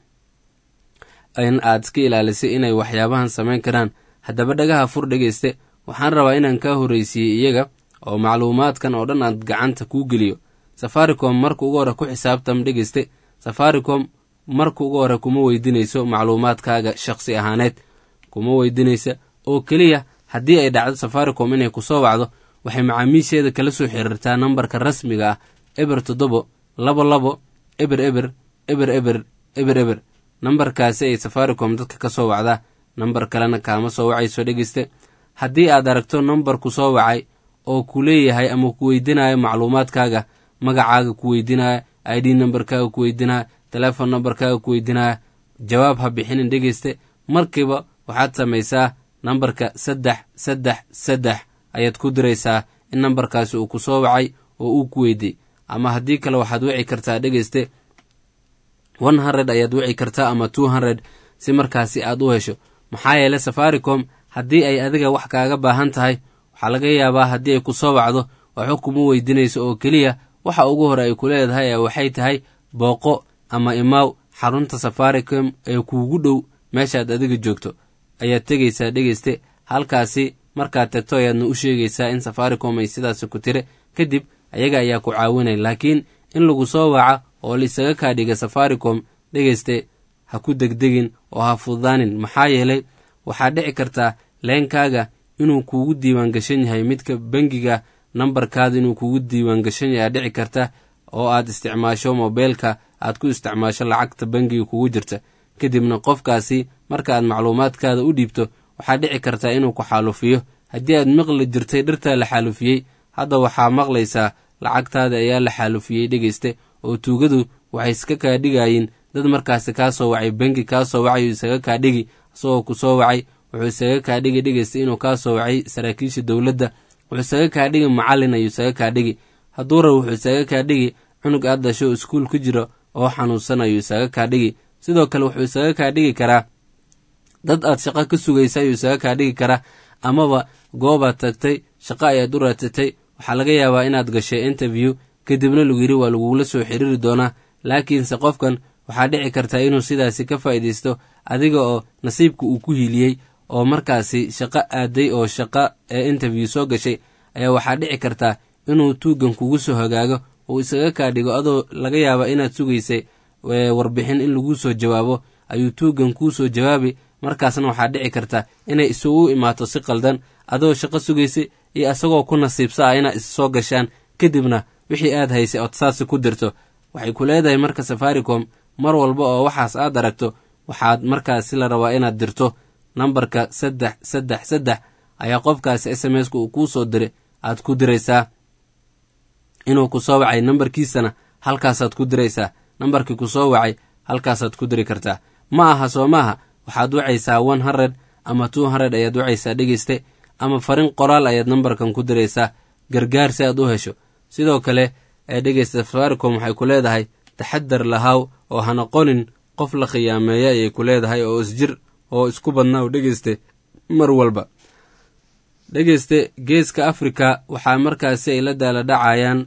in aad iska ilaalisay inay waxyaabahan samayn karaan. haddaba dhagaha fur dhegayste, waxaan rabaa inaan kaa horraysiiyey iyaga oo macluumaadkan oo dhan aad gacanta kuu geliyo. safaricom marka ugu hore ku xisaabtam dhegayste. safaricom marka ugu hore kuma weydinayso macluumaadkaaga shakhsi ahaaneed, kuma weydinaysa oo keliya haddii ay dhacdo safaricom inay ku soo wacdo waxay macaamiisheeda kala soo xiriirtaa nambarka rasmiga ah eber toddobo labo labo eber eber eber eber eber eber. nambarkaasi ay safaricom dadka ka soo wacdaa, nambar kalena kaama soo wacayso dhegayste. haddii aad aragto nambar ku soo wacay oo ku leeyahay ama ku weydinayo macluumaadkaaga, magacaaga ku weydinaya, i d nambarkaaga ku weydinaya, telefon nambarkaaga ku weydinaya, jawaab ha bixinin dhegayste. markiiba waxaad samaysaa nambarka saddex saddex saddex ayaad ku diraysaa in nambarkaasi uu ku soo wacay oo uu ku weydiyey. ama haddii kale waxaad wici kartaa dhegayste one hundred ayaad wici kartaa ama two hundred si markaasi aad u hesho. maxaa yeele safaricom haddii ay adiga wax kaaga baahan tahay waxaa laga yaabaa haddii ay ku soo wacdo waxba kuma weydinayso oo keliya waxa ugu hore ay ku leedahay ee waxay tahay booqo ama imaaw xarunta safaricom ee kuugu dhow meeshaad adiga joogto ayaad tegaysaa dhegayste. halkaasi markaad tagto ayaadna u sheegaysaa in safaricom ay sidaasi ku tire, kadib ayaga ayaa ku caawinay. laakiin in lagu soo waca oo laisaga kaa dhiga safaricom dhegeyste ha ku degdegin oo ha fududaanin. maxaa yeelay waxaa dhici kartaa leenkaaga inuu kuugu diiwaan gashan yahay midka bangiga nambarkaada inuu kuugu diiwaan gashan yahay dhici karta oo aad isticmaasho mobeelka aad ku isticmaasho lacagta bangiga kugu jirta. kadibna qofkaasi marka aad macluumaadkaada u dhiibto waxaa dhici kartaa inuu ku xaalufiyo. haddii aad maqli jirtay dhirtaa la xaalufiyey, hadda waxaa maqlaysaa lacagtaada ayaa la xaalufiyey dhegeyste. oo tuugadu waxay iska kaa dhigayiin dad markaasi kaa soo wacay bangi kaa soo wacay isaga kaa dhigi isagoo ku soo wacay wuxuu isaga kaa dhigi dhegeysta inuu kaa soo wacay saraakiisha dowladda, wuxuu isaga kaa dhigi macallin ayuu isaga kaa dhigi. hadduu rabo wuxuu isaga kaa dhigi cunug aad dhasho iskuul ku jiro oo xanuunsan ayuu isaga kaa dhigi. sidoo kale wuxuu isaga kaa dhigi karaa dad aad shaqo ka sugaysa ayuu isaga kaa dhigi karaa, amaba goobaad tagtay shaqo ayaad u raadsatay, waxaa laga yaabaa inaad gashay interview kadibna lagu yidhi waa lagugula soo xiriiri doonaa. laakiinse qofkan waxaa dhici kartaa inuu sidaasi ka faa'iidaysto adiga oo nasiibka uu ku hiiliyey oo markaasi shaqo aaday oo shaqo ee interview soo gashay ayaa waxaa dhici kartaa inuu tuugan kugu soo hagaago uu isaga kaa dhigo adoo laga yaaba inaad sugaysay warbixin in lagu soo jawaabo ayuu tuugan kuu soo jawaabi. markaasna waxaa dhici karta inay isugu imaato si qaldan adoo shaqo sugaysay iyo asagoo ku nasiibsa ah inaad is soo gashaan, kadibna wixii aad haysay ood saasi ku dirto. waxay ku leedahay marka safaricom mar walba oo waxaas aad aragto waxaad markaasi la rabaa inaad dirto nambarka saddex saddex saddex ayaa qofkaasi s m s-ka uu kuu soo diray aad ku diraysaa. inuu ku soo wacay nambarkiisana halkaasaad ku diraysaa, nambarkii ku soo wacay halkaasaad ku diri kartaa. ma aha soo maaha waxaad wacaysaa one hundred ama two hundred ayaad wacaysaa dhegeyste, ama farin qoraal ayaad nambarkan ku diraysaa gargaar si aad u hesho. sidoo kale ee dhegeysta safaricom waxay ku leedahay taxadar lahaw oo ha noqonin qof la khiyaameeya ayay ku leedahay oo isjir oo isku badnaaw dhegeyste mar walba. dhegeyste geeska afrika waxaa markaasi ay la daala dhacayaan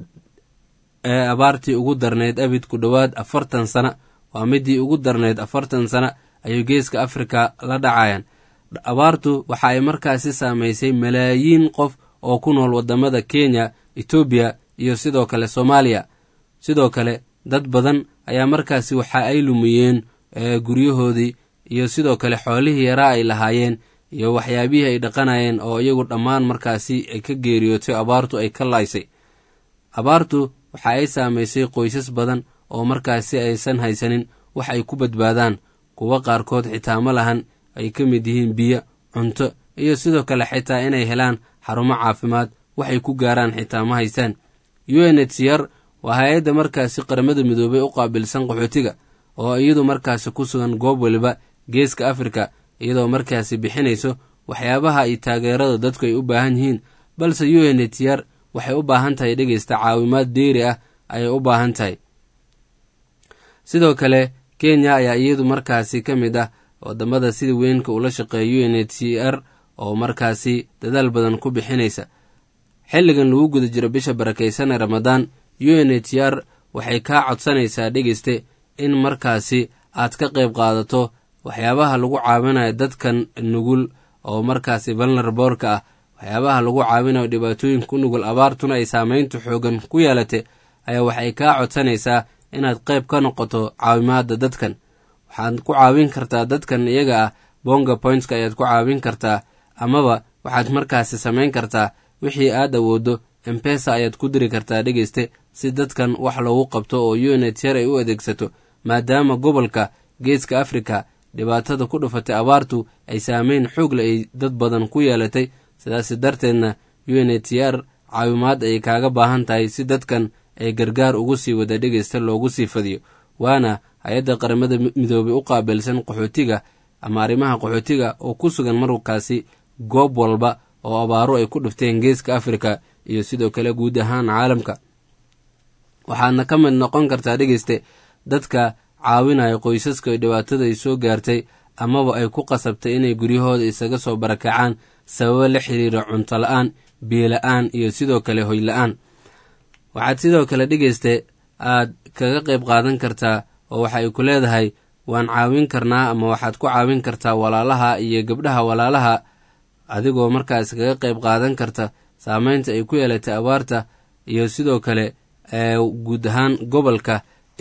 ee abaartii ugu darneyd abid ku dhowaad afartan sana. waa midii ugu darneyd afartan sana ayuu geeska afrika la dhacayaan. abaartu waxa ay markaasi saamaysay malaayiin qof oo ku nool wadamada kenya, etoobiya iyo sidoo kale soomaaliya. sidoo kale dad badan ayaa markaasi waxa ay lumiyeen guryahoodii iyo sidoo kale xoolihii yaraa ay lahaayeen iyo waxyaabihii ay dhaqanayeen oo iyagu dhammaan markaasi ay ka geeriyootay abaartu ay ka laaysay. abaartu waxa ay saamaysay qoysas badan oo markaasi aysan haysanin wax ay ku badbaadaan, kuwa qaarkood xitaa ma lahan ay ka mid yihiin biyo, cunto iyo sidoo kale xitaa inay helaan xarumo caafimaad waxay ku gaaraan xitaa ma haystaan. u n h c r waa hay-adda markaasi qaramada midoobay u qaabilsan qaxootiga oo iyadu markaasi ku sugan goob waliba geeska afrika, iyadoo markaasi bixinayso waxyaabaha iyo taageerada dadku ay u baahan yihiin. balse u n h c r waxay u baahan tahay dhegeysta caawimaad dheeri ah ayay u baahan tahay. sidoo kale kenya ayaa iyadu markaasi ka mid ah wadamada sida weynka ula shaqeeya u n h c r oo markaasi dadaal badan ku bixinaysa. xilligan lagu guda jiro bisha barakaysan ee ramadaan, u n h c r waxay kaa codsanaysaa dhegeyste in markaasi aad ka qayb qaadato waxyaabaha lagu caawinayo dadkan nugul oo markaasi vulneraborka ah, waxyaabaha lagu caawinayo dhibaatooyinka ku nugul abaartuna ay saamayntu xoogan ku yeelatay ayaa waxay kaa codsanaysaa inaad qayb ka noqoto caawimaada dadkan. waxaad ku caawin kartaa dadkan iyaga ah bonga pointska ayaad ku caawin kartaa, amaba waxaad markaasi samayn kartaa wixii aad awoodo mpesa ayaad ku diri kartaa dhegeyste si dadkan wax loogu qabto oo u n h c r ay u adeegsato, maadaama gobolka geeska afrika dhibaatada ku dhufatay abaartu ay saameyn xoog le ay dad badan ku yeelatay. sidaasi darteedna u n h c r caawimaad ayay kaaga baahan tahay si dadkan ay gargaar ugu sii wada dhegeysta loogu sii fadiyo. waana hay-adda qaramada midoobay u qaabilsan qaxootiga ama arrimaha qaxootiga oo ku sugan markaasi goob walba oo abaaro ay ku dhufteen geeska afrika iyo sidoo kale guud ahaan caalamka. waxaadna ka mid noqon kartaa dhegeyste dadka caawinaya qoysaska dhibaatada ay soo gaartay amaba ay ku qasabtay inay guryahooda isaga soo barakacaan sababo la xiriira cunto la-aan, biyo la-aan iyo sidoo kale hoy la-aan. waxaad sidoo kale dhegeyste aad kaga qayb qaadan kartaa oo waxa ay ku leedahay waan caawin karnaa ama waxaad ku caawin kartaa walaalaha iyo gabdhaha walaalaha adigoo markaas kaga qayb qaadan karta saamaynta ay ku yeelatay abaarta iyo sidoo kale guud ahaan gobolka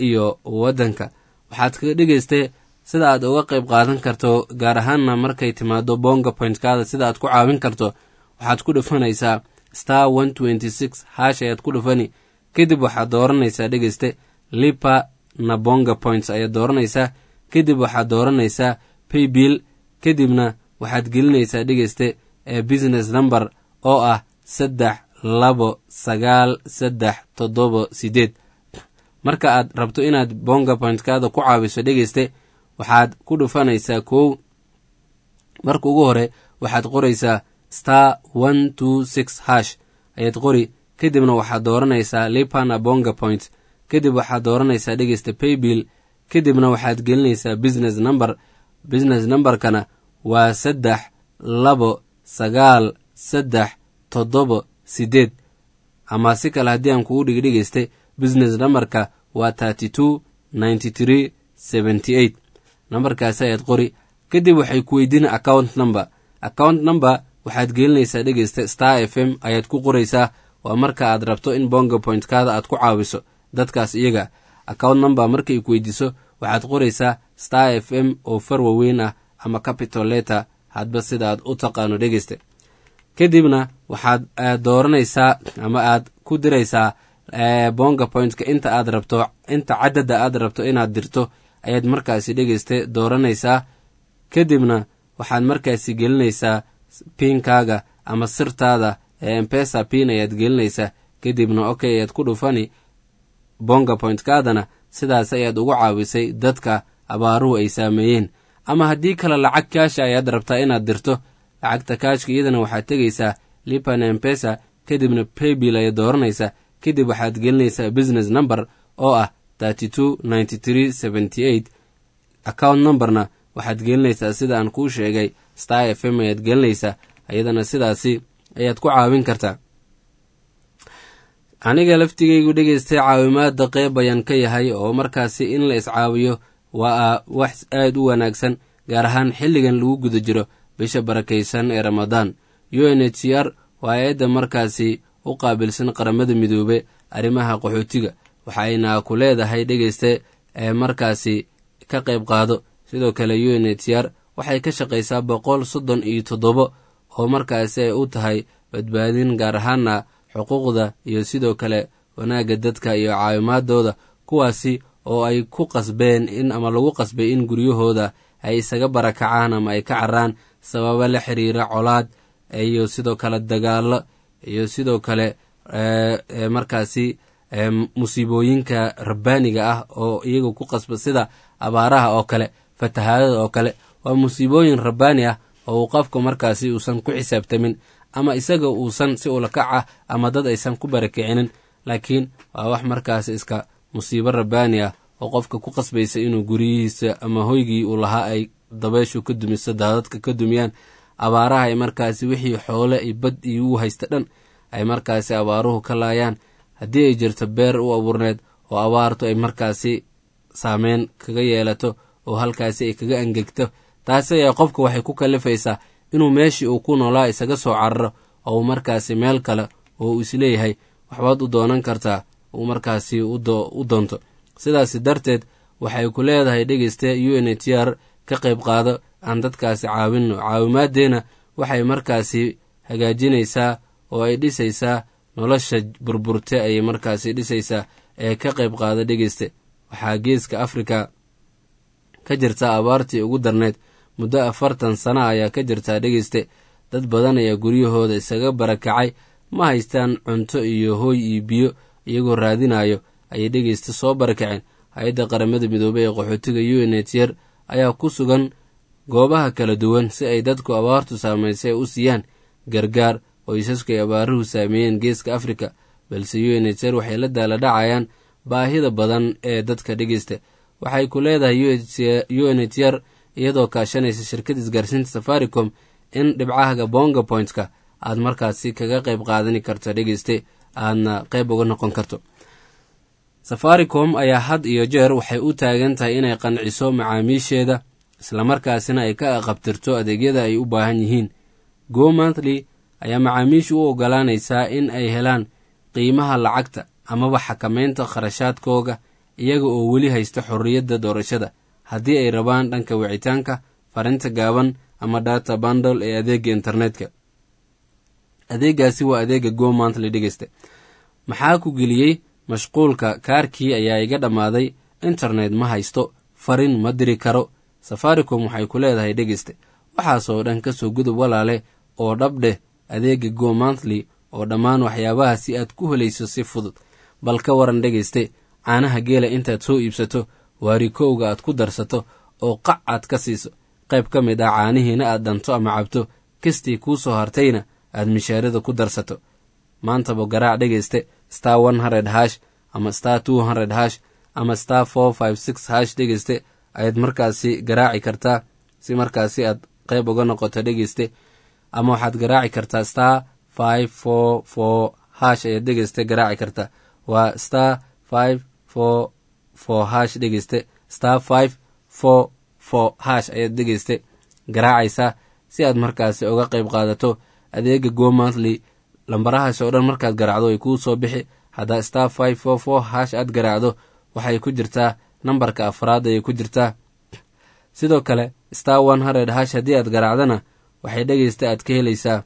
iyo waddanka. waxaad kaga dhegaystay sida aad uga qayb qaadan karto, gaar ahaanna markay timaado bonga pointkaada sida aad ku caawin karto. waxaad ku dhufanaysaa star one twenty six hash ayaad ku dhufani, kadib waxaad dooranaysaa dhegeyste lipa na bonga points ayaad dooranaysaa, kadib waxaad dooranaysaa paybill, kadibna waxaad gelinaysaa dhegeyste ee business number oo ah saddex labo sagaal saddex toddoba sideed. marka aad rabto inaad bonga pointkaada ku caawiso dhegeyste, waxaad ku dhufanaysaa kow. marka ugu hore waxaad qoraysaa star one two six hash ayaad qori, kadibna waxaad dooranaysaa lipana bonga point, kadib waxaad dooranaysaa dhegeysta paybill, kadibna waxaad gelinaysaa business number. business numberkana waa saddex labo sagaal saddex toddoba sideed, ama si kale haddii aan kugu dhigdhegeystay business numberka waa thirty two ninety three seventy eight. nambarkaasi ayaad qori, kadib waxay ku weydiina account number. account number waxaad gelinaysaa dhegeysta star f m ayaad ku qoraysaa, waa marka aad rabto in bonga pointkaada aad ku caawiso dadkaas iyaga. account number markay ku weydiiso waxaad qoraysaa star f m oo far waaweyn ah ama capital letter, hadba sida aad u taqaano dhegeysta. kadibna waxaad dooranaysaa ama aad ku diraysaa bonga pointka inta aad rabto, inta cadada aad rabto inaad dirto ayaad markaasi dhegeyste dooranaysaa. kadibna waxaad markaasi gelinaysaa pinkaaga ama sirtaada ee mpesa pin ayaad gelinaysaa, kadibna okay ayaad ku dhufani. bonga pointkaadana sidaas ayaad ugu caawisay dadka abaaruhu ay saameeyeen. ama haddii kale lacag kaasha ayaad rabtaa inaad dirto, lacagta kaashka iyadana waxaad tegaysaa lipana mpesa, kadibna paybill ayaad dooranaysaa, kadib waxaad gelinaysaa business number oo ah thirty two ninety three seventy eight. account numberna waxaad gelinaysaa sida aan kuu sheegay star f m ayaad gelinaysaa, iyadana sidaasi ayaad ku caawin kartaa. aniga laftigaygu dhegeystay caawimaada qeyb ayaan ka yahay, oo markaasi in la iscaawiyo waa wax aad u wanaagsan, gaar ahaan xilligan lagu guda jiro bisha barakaysan ee ramadaan. u n h c r waa hay-adda markaasi u qaabilsan qaramada midoobe arrimaha qaxootiga, waxayna ku leedahay dhegeyste ee markaasi ka qayb qaado. sidoo kale u n h c r waxay ka shaqaysaa boqol soddon iyo toddoba oo markaasi ay u tahay badbaadin, gaar ahaana xuquuqda iyo sidoo kale wanaagga dadka iyo caawimaadooda, kuwaasi oo ay ku qasbeen in ama lagu qasbay in guryahooda ay isaga barakacaan ama ay ka caraan sababa la xiriira colaad iyo sidoo kale dagaalo iyo sidoo kale e, markaasi e, musiibooyinka rabbaaniga ah oo iyaga ku qasba sida abaaraha oo kale, fatahaadada oo kale. waa musiibooyin rabbaani ah oo uu qofka markaasi uusan ku xisaabtamin ama isaga uusan si ula kac ah ama dad aysan ku barakicinin, laakiin waa wax markaasi iska musiibo rabbaani ah oo qofka ku qasbaysa inuu guryihiisa ama hoygii uu lahaa ay dabeeshu ka dumiso, daadadka ka dumiyaan, abaaraha ay markaasi wixii xoole iyo bad iyo u haysta dhan ay markaasi abaaruhu ka laayaan. haddii ay jirto beer u abuurneed oo abaartu ay markaasi saameyn kaga yeelato oo halkaasi ay kaga angegto, taasi ayaa qofka waxay ku kalifaysaa inuu meeshii uu ku noolaa isaga soo cararo oo uu markaasi meel kale oo uu isleeyahay waxbaad u doonan kartaa uu markaasi u doonto. sidaasi darteed waxay ku leedahay dhegeyste u n h r ka qayb qaado, aan dadkaasi caawinno. caawimaaddeena waxay markaasi hagaajinaysaa oo ay dhisaysaa nolosha burburte ayay markaasi dhisaysaa ee ka qayb qaada dhegeyste. waxaa geeska afrika ka jirta abaartii ugu darneed muddo afartan sana ayaa ka jirtaa dhegeyste. dad badan ayaa guryahooda isaga barakacay, ma haystaan cunto iyo hooy iyo biyo, iyagoo raadinayo ayay dhegeysta soo barakaceen. hay-adda qaramada midoobey ee qaxootiga u n h r ayaa ku sugan goobaha kala duwan si ay dadku abaartu saamaysay u siiyaan gargaar qoysaska ay abaaruhu saameeyeen geeska afrika, balse u n h r waxay la daala dhacayaan baahida badan ee dadka dhegeysta. waxay ku leedahay u n h r iyadoo kaashanaysa shirkad isgaarsiinta safaricom in dhibcahaga bonga pointka aad markaasi kaga qayb qaadani karto dhegeyste, aadna qayb uga noqon karto. safaricom ayaa had iyo jeer waxay u taagan tahay inay qanciso macaamiisheeda, islamarkaasina ay ka aqabtirto adeegyada ay u baahan yihiin. go monthly ayaa macaamiishu u ogolaanaysaa in ay helaan qiimaha lacagta amaba xakamaynta kharashaadkooga iyaga oo weli haysta xorriyadda doorashada haddii ay rabaan dhanka wicitaanka farinta gaaban ama data bundle ee adeega internetka. adeegaasi waa adeega go monthly dhegeyste. maxaa ku geliyey mashquulka? kaarkii ayaa iga dhammaaday, internet ma haysto, farin ma diri karo. safaricom waxay ku leedahay dhegeyste, waxaasoo dhan ka soo gudub walaale oo dhabdheh adeega go monthly oo dhammaan waxyaabaha si aad ku helayso si fudud. bal ka waran dhegeyste, caanaha geela intaad soo iibsato waarikowga aad ku darsato oo qac aad ka siiso, qayb ka mid ah caanihiina aad dhanto ama cabto, kastii kuu soo hartayna aad mishaarada ku darsato. maantaba garaac dhegeyste star one hundred hash ama star two hundred hash ama star four five six hash dhegeyste ayaad markaasi garaaci kartaa si markaasi aad qayb uga noqoto dhegeyste. ama waxaad garaaci kartaa star five four four hash ayaad dhegeyste garaaci kartaa. waa star five four four hash dhegeyste star five four four hash ayaad dhegeyste garaacaysaa si aad markaasi uga qayb qaadato adeega go monthly. lambarahaas oo dhan markaad garaacdo ay kuu soo bixi. haddaa star five four four hash aad garaacdo waxay ku jirtaa nambarka afraad ayay ku jirtaa. sidoo kale star one hundred hash haddii aad garaacdana waxay dhegeysta aad ka helaysaa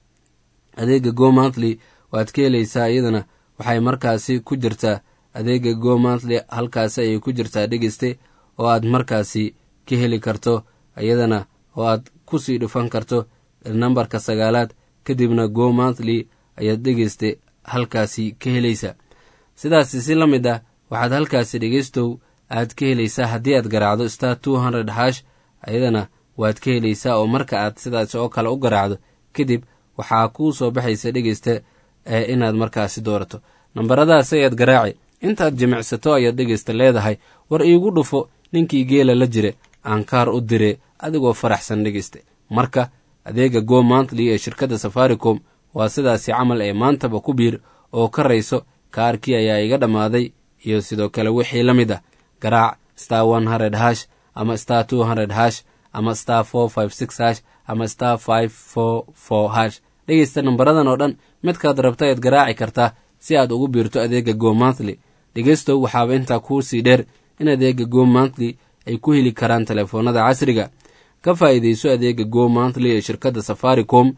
adeega go monthly waad ka helaysaa iyadana waxay markaasi ku jirtaa adeega go monthly halkaasi ayay ku jirtaa dhegeyste oo aad markaasi ka heli karto iyadana oo aad kusii dhufan karto nambarka sagaalaad kadibna go monthly ayaad dhegeyste halkaasi ka helaysaa. sidaasi si la mid ah waxaad halkaasi dhegeystow aad ka helaysaa haddii aad garaacdo star two hundred hash ayadana waad ka helaysaa oo marka aad sidaas oo kale u garaacdo kadib waxaa kuu soo baxaysa dhegeyste ee inaad markaasi doorato nambaradaas ayaad garaaci. intaad jimicsato ayaad dhegeysta leedahay war iigu dhufo ninkii geela la jire aan kaar u dire adigoo faraxsan dhegeyste. marka adeega go monthly ee shirkadda safaricom waa sidaasi camal ee maantaba ku biir oo ka rayso kaarkii ayaa iga dhammaaday iyo sidoo kale wixii la mid ah. garaac star one hundred hash ama star two hundred hash ama star four five six hash ama star five four four hash dhegeysta nambaradan oo dhan midkaad rabta ayaad garaaci kartaa si aad ugu biirto adeega go monthly. dhegeystow waxaaba intaa kuu sii dheer in adeega go monthly ay ku heli karaan telefoonada casriga. ka faa'iidayso adeega go monthly ee shirkadda safaricom.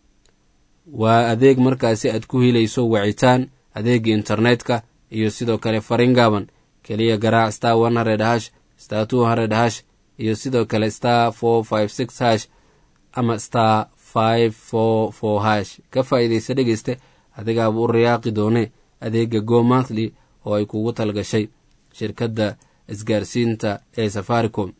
waa adeeg markaasi aad ku helayso wacitaan, adeega internetka iyo sidoo kale farin gaaban. keliya garaac star one hundred hash star two hundred hash iyo sidoo kale star four five six hash ama star five four four hash. ka faa'iidaysa dhegeyste adigaaba u riyaaqi doone adeega go monthly oo ay kugu talgashay shirkadda isgaarsiinta ee safaricom.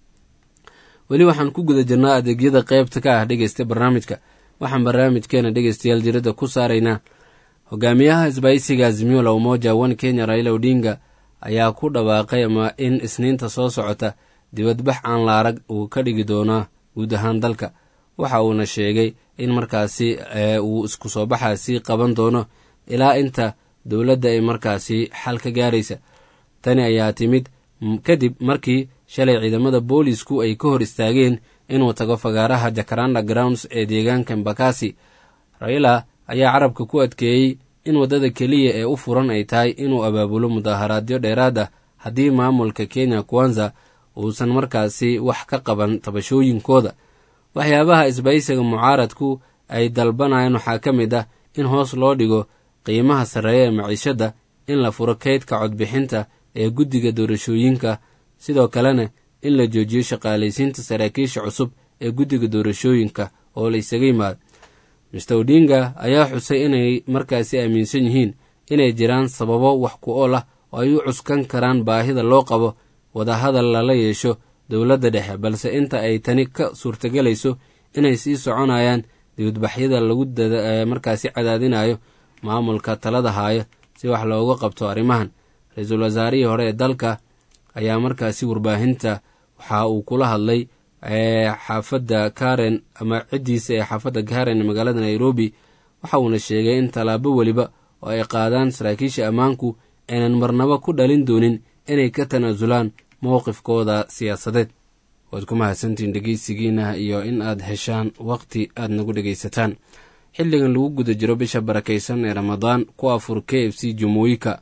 weli waxaan ku guda jirnaa adeegyada qaybta ka ah dhegeysta barnaamijka. waxaan barnaamijkeena dhegeystayaal jirada ku saaraynaa hogaamiyaha isbaysiga Azimio la Umoja One Kenya Raila Odinga ayaa ku dhawaaqay ama in isniinta soo socota dibadbax aan la arag uu ka dhigi doonaa guud ahaan dalka. waxa uuna sheegay in markaasi uu isku soo baxaasi qaban doono ilaa inta dowladda ay markaasi xal ka gaaraysa. tani ayaa timid kadib markii shalay ciidamada boolisku ay ka hor istaageen inuu tago fagaaraha Jacaranda Grounds ee deegaanka Embakasi. Raila ayaa carabka ku adkeeyey in waddada keliya ee u furan ay tahay inuu abaabulo mudaharaadyo dheeraad ah haddii maamulka Kenya Kwanza uusan markaasi wax ka qaban tabashooyinkooda. waxyaabaha isbaysiga mucaaradku ay dalbanayaan waxaa ka mid ah in hoos loo dhigo qiimaha sarreeya ee maciishada, in la furo kaydka codbixinta ee guddiga doorashooyinka, sidoo kalena in la joojiyo shaqaalaysiinta saraakiisha cusub ee guddiga doorashooyinka oo la isaga yimaado. mister Odinga ayaa xusay inay markaasi aaminsan yihiin inay jiraan sababo wax ku ool ah oo ay u cuskan karaan baahida loo qabo wadahadal lala yeesho dowladda dhexe, balse inta ay tani ka suurtagelayso inay sii soconayaan dibadbaxyada lagu markaasi cadaadinayo maamulka talada haya si wax looga qabto arrimahan. ra-iisul wasaarihii hore ee dalka ayaa markaasi warbaahinta waxa uu kula hadlay xaafadda Karen ama ciddiisa ee xaafadda Karen magaalada Nairobi. waxa uuna sheegay in tallaabo weliba oo ay qaadaan saraakiisha ammaanku aynan marnaba ku dhalin doonin inay ka tanaasulaan mowqifkooda siyaasadeed. waad ku mahadsantiin dhegeysigiina iyo in aad heshaan waqti aad nagu dhegaysataan xilligan lagu guda jiro bisha barakaysan ee Ramadaan ku afur K F C Jumuika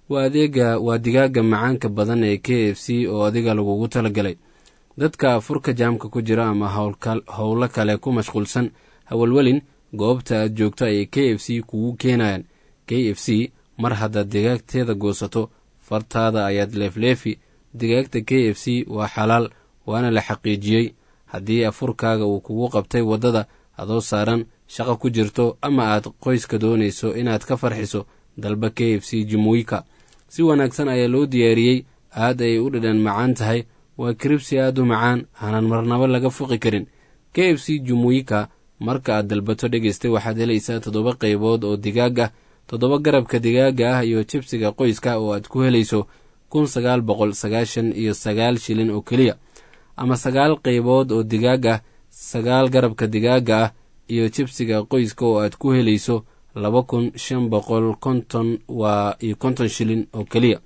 waa adeega waa digaaga macaanka badan ee k f c oo adiga lagugu talagalay. dadka furka jaamka ku jira ama howlo kale ku mashquulsan hawalwelin, goobta aad joogto ayay k f c kugu keenayaan. k f c mar haddaad digaagteeda goosato fartaada ayaad leefleefi. digaagta k f c waa xalaal, waana la xaqiijiyey. haddii afurkaaga uu kugu qabtay waddada adoo saaran, shaqo ku jirto, ama aad qoyska doonayso inaad ka farxiso, dalba k f c jumuika. si wanaagsan ayaa loo diyaariyey, aad ayay u dhadhan macaan tahay. waa kiribsi aad u macaan, aanan marnabo laga fuqi karin. k f c jumuika marka aad dalbato dhegeysta waxaad helaysaa toddoba qaybood oo digaag ah, toddoba garabka digaaga ah iyo jibsiga qoyska oo aad ku helayso kun sagaal boqol sagaashan iyo sagaal shilin oo keliya, ama sagaal qaybood oo digaag ah, sagaal garabka digaaga ah iyo jibsiga qoyska oo aad ku helayso laba kun shan boqol konton waa iyo konton shilin oo keliya.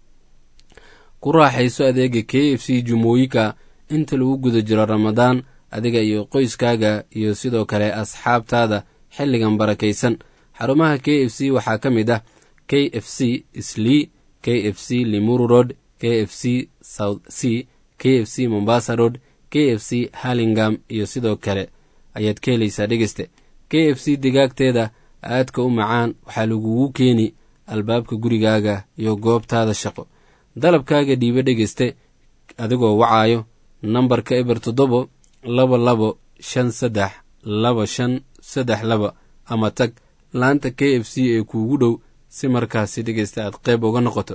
ku raaxayso adeega k f c jumuika inta lagu guda jiro ramadaan, adiga iyo qoyskaaga iyo sidoo kale asxaabtaada xilligan barakaysan. xarumaha k f c waxaa ka mid ah k f c Islii, k f c Limuru Road, k f c South C, k f c Mombasa Road, k f c Hurlingham iyo sidoo kale ayaad ka helaysaa dhegeyste. k f c digaagteeda aadka u macaan waxaa lagugu keeni albaabka gurigaaga iyo goobtaada shaqo. dalabkaaga dhiibo dhegeyste adigoo wacaayo nambarka eber toddobo laba labo shan saddex laba shan saddex laba, ama tag laanta k f c ee kuugu dhow si markaasi dhegeysta aad qayb uga noqoto.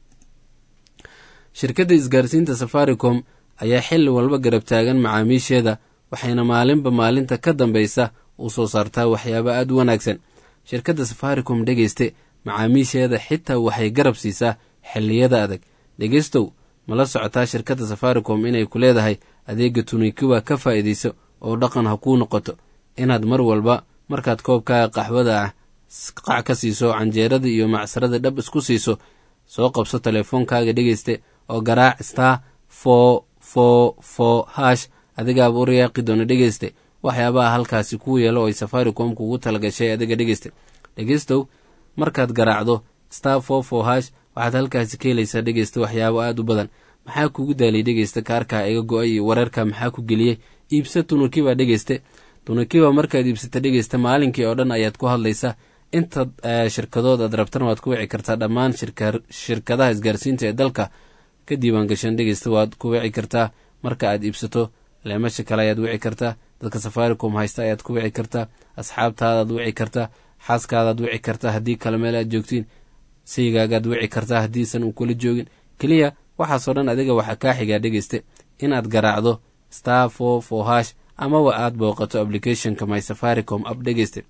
shirkadda isgaarsiinta safaricom ayaa xilli walba garab taagan macaamiisheeda, waxayna maalinba maalinta ka dambaysa u soo saartaa waxyaabo aad u wanaagsan. shirkadda safaricom dhegeyste macaamiisheeda xitaa waxay garab siisaa xilliyada adag. dhegeystow, mala socotaa shirkadda safaricom inay ku leedahay adeega tunikiwa ka faa'iidayso oo dhaqan ha kuu noqoto inaad mar walba markaad koobkaaga qaxwada ah qac ka siiso, canjeerada iyo macsarada dhab isku siiso, soo qabso telefoonkaaga dhegeyste oo garaac star four four four hash. adigaaba u riyaaqi doona dhegeyste waxyaabaha halkaasi kuu yeelo oo ay safaricom kugu talagashay adiga dhegeyste. dhegeystow, markaad garaacdo star four four hash waxaad halkaasi ka helaysaa dhegeysta waxyaabo aad u badan. maxaa kugu daalay dhegeysta? kaarkaa iga go-ay iyo wareerka maxaa ku geliyey? iibsa tunukiba dhegeyste. tunukiba markaad iibsata dhegeysta maalinkii oo dhan ayaad ku hadlaysaa. inta shirkadood aad rabtana waad ku wici kartaa. dhammaan shirkadaha isgaarsiinta ee dalka ka diiwaan gashan dhegeysta waad ku wici kartaa. marka aad iibsato leemasha kale ayaad wici kartaa. dadka safaricom haysta ayaad ku wici kartaa. asxaabtaadaad wici kartaa. xaaskaadaad wici kartaa haddii kale meel aad joogtiin. saygaagaad wici kartaa haddiisan uu kula joogin. keliya waxaasoo dhan adiga waxaa kaa xigaa dhegeyste inaad garaacdo star four four hash amaba aad booqato applicationka my safaricom app dhegeyste.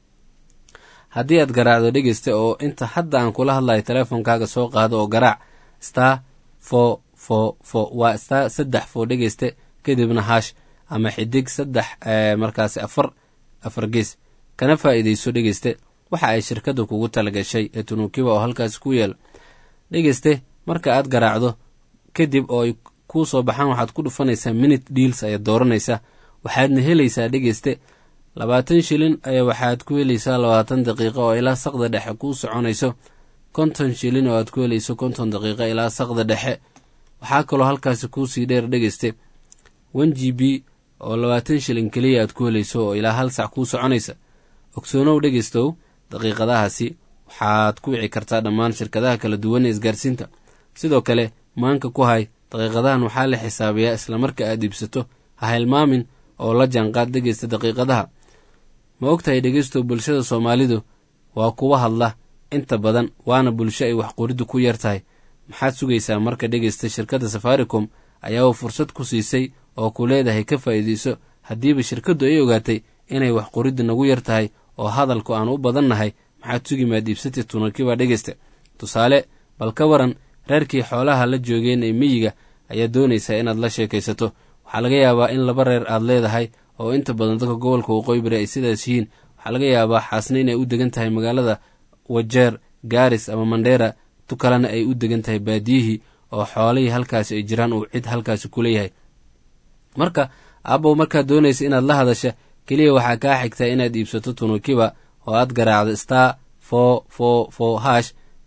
haddii aad garaacdo dhegeyste oo inta hadda aan kula hadlayo teleefonkaaga soo qaado oo garaac star four four four waa star saddex four dhegeyste kadibna hash ama xidig saddex markaasi afar afar gees kana faa'iidayso dhegeyste waxa ay shirkadda kugu talagashay ee tunukiba oo halkaasi ku yeelo. dhegeyste marka aad garaacdo kadib oo ay kuu soo baxaan waxaad ku dhufanaysaa minute deals ayaad dooranaysaa. waxaadna helaysaa dhegeyste labaatan shilin ayaa waxaad ku helaysaa labaatan daqiiqo oo ilaa saqda dhexe kuu soconayso. konton shilin oo aad ku helayso konton daqiiqo ilaa saqda dhexe. waxaa kaloo halkaasi kuu sii dheer dhegeyste one g b oo labaatan shilin keliya aad ku helayso oo ilaa hal sac kuu soconaysa. ogsoonow dhegeystow, daqiiqadahaasi waxaad ku wici kartaa dhammaan shirkadaha kala duwan ee isgaarsiinta. sidoo kale maanka ku hay daqiiqadahan waxaa la xisaabiyaa islamarka aad iibsato. ha hilmaamin oo la jaanqaad dhegeysta daqiiqadaha. ma ogtahay dhegeystow, bulshada soomaalidu waa kuwa hadla inta badan, waana bulsho ay wax qoriddu ku yar tahay. maxaad sugaysaa marka dhegeysta? shirkadda safaricom ayaaba fursad ku siisay oo ku leedahay ka faa'iidayso. haddiiba shirkaddu ay ogaatay inay wax qoriddu nagu yar tahay oo hadalku aan u badannahay, maxaad sugi maad iibsatay tunukiba dhegeysta. tusaale, bal ka waran reerkii xoolaha la joogeen ee miyiga ayaa doonaysaa inaad la sheekaysato. waxaa laga yaabaa in laba reer aad leedahay oo inta badan dadka gobolka waqooyi bari ay sidaas yihiin. waxaa laga yaabaa xaasna inay u degan tahay magaalada wajeer, gaaris ama mandheera, tu kalena ay u degan tahay baadiyihii oo xoolihii halkaasi ay jiraan uu cid halkaasi ku leeyahay. marka aabbow markaad doonaysa inaad la hadasha keliya waxaa kaa xigtaa inaad iibsato tunukiba oo aad garaacdo star four four four hash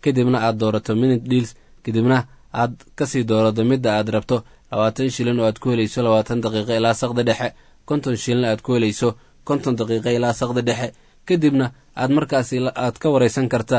kadibna aad doorato minute deals kadibna aad kasii doorato midda aad rabto labaatan shilin oo aad ku helayso labaatan daqiiqo ilaa saqda dhexe konton shilin aad ku helayso konton daqiiqo ilaa saqda dhexe kadibna aad markaasi aad ka wareysan karta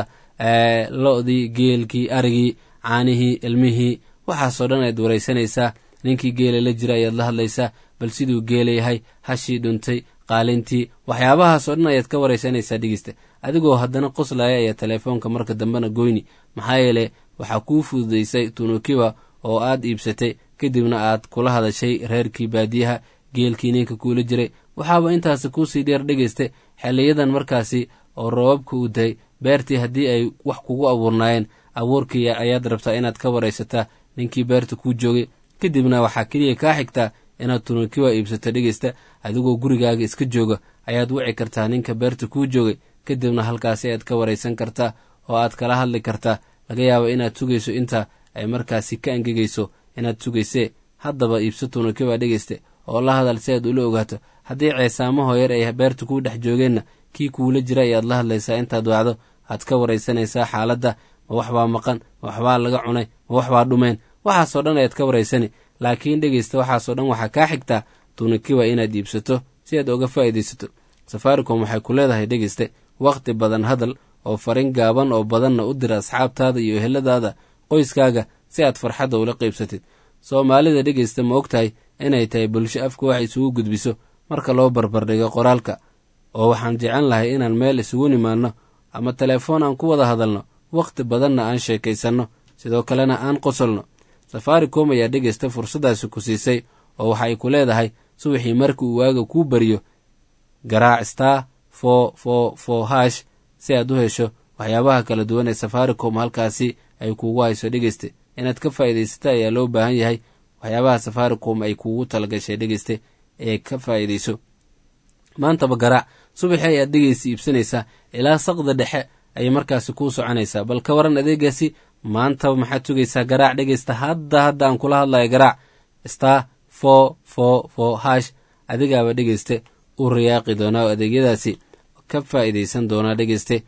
lo-dii geelkii arigii caanihii ilmihii waxaasoo dhan ayaad wareysanaysaa ninkii geela la jira ayaad la hadlaysaa bal siduu geela yahay hashii dhuntay qaalintii waxyaabahaasoo dhan ayaad ka wareysanaysaa dhegeysta adigoo haddana qoslaya ayaa teleefoonka marka dambena goyni maxaa yeele waxaa kuu fududaysay tunukiwa oo aad iibsatay kadibna aad kula hadashay reerkii baadiyaha geelkii ninka kuula jiray waxaaba intaasi kuusii dheer dhegeysta xiliyadan markaasi oo roobabka uu dahay beertii haddii ay wax kugu abuurnaayeen abuurkii ayaad rabtaa inaad ka wareysataa ninkii beerta kuu joogay kadibna waxaa keliya kaa xigtaa inaad tunukiwa iibsato dhegeysta adigoo gurigaaga iska jooga ayaad wici kartaa ninka beerta kuu joogay kadibna halkaasi ayaad ka wareysan kartaa oo aad kala hadli kartaa laga yaabo inaad sugayso inta ay markaasi ka angegayso inaad sugaysee haddaba iibso tunukiwa dhegeyste oo la hadal si aad ula ogaato haddii ceesaamaho yar ay beerta kuu dhex joogeenna kii kuula jira ayaad la hadlaysaa intaad wacdo aad ka wareysanaysaa xaaladda ma waxbaa maqan ma waxbaa laga cunay ma waxbaa dhumeen waxaasoo dhan ayaad ka wareysani laakiin dhegeysta waxaasoo dhan waxaa kaa xigtaa tunukiwa inaad iibsato si aad oga faa'iidaysato safaricom waxay ku leedahay dhegeyste wakhti badan hadal oo farin gaaban oo badanna u dira asxaabtaada iyo eheladaada qoyskaaga si aad farxadda ula qaybsatid soomaalida dhegeysta ma og tahay inay tahay bulsho afka wax isugu gudbiso marka loo barbardhigo qoraalka oo waxaan jecel lahay inaan meel isugu nimaanno ama telefoon aan ku wada hadalno wakhti badanna aan sheekaysanno sidoo kalena aan qosolno safaricom ayaa dhegeysta fursaddaasi ku siisay oo waxay ku leedahay subaxii marka uu waaga kuu bariyo garaac star for for for hash si aad u hesho waxyaabaha kala duwan ee safaricom halkaasi ay kuugu hayso dhegeyste inaad ka faa'iidaysata ayaa loo baahan yahay waxyaabaha safaricom ay kuugu talagashay dhegeyste ee ka faa'iidayso maantaba garaac subaxii ayaad dhegeysi iibsanaysaa ilaa saqda dhexe ayay markaasi kuu soconaysaa bal ka waran adeegaasi maantaba maxaad sugaysaa garaac dhegeysta hadda hadda aan kula hadlayo garaac star for for for hash adigaaba dhegeyste u riyaaqi doonaa oo adeegyadaasi ka faa'iidaysan doonaa dhegeyste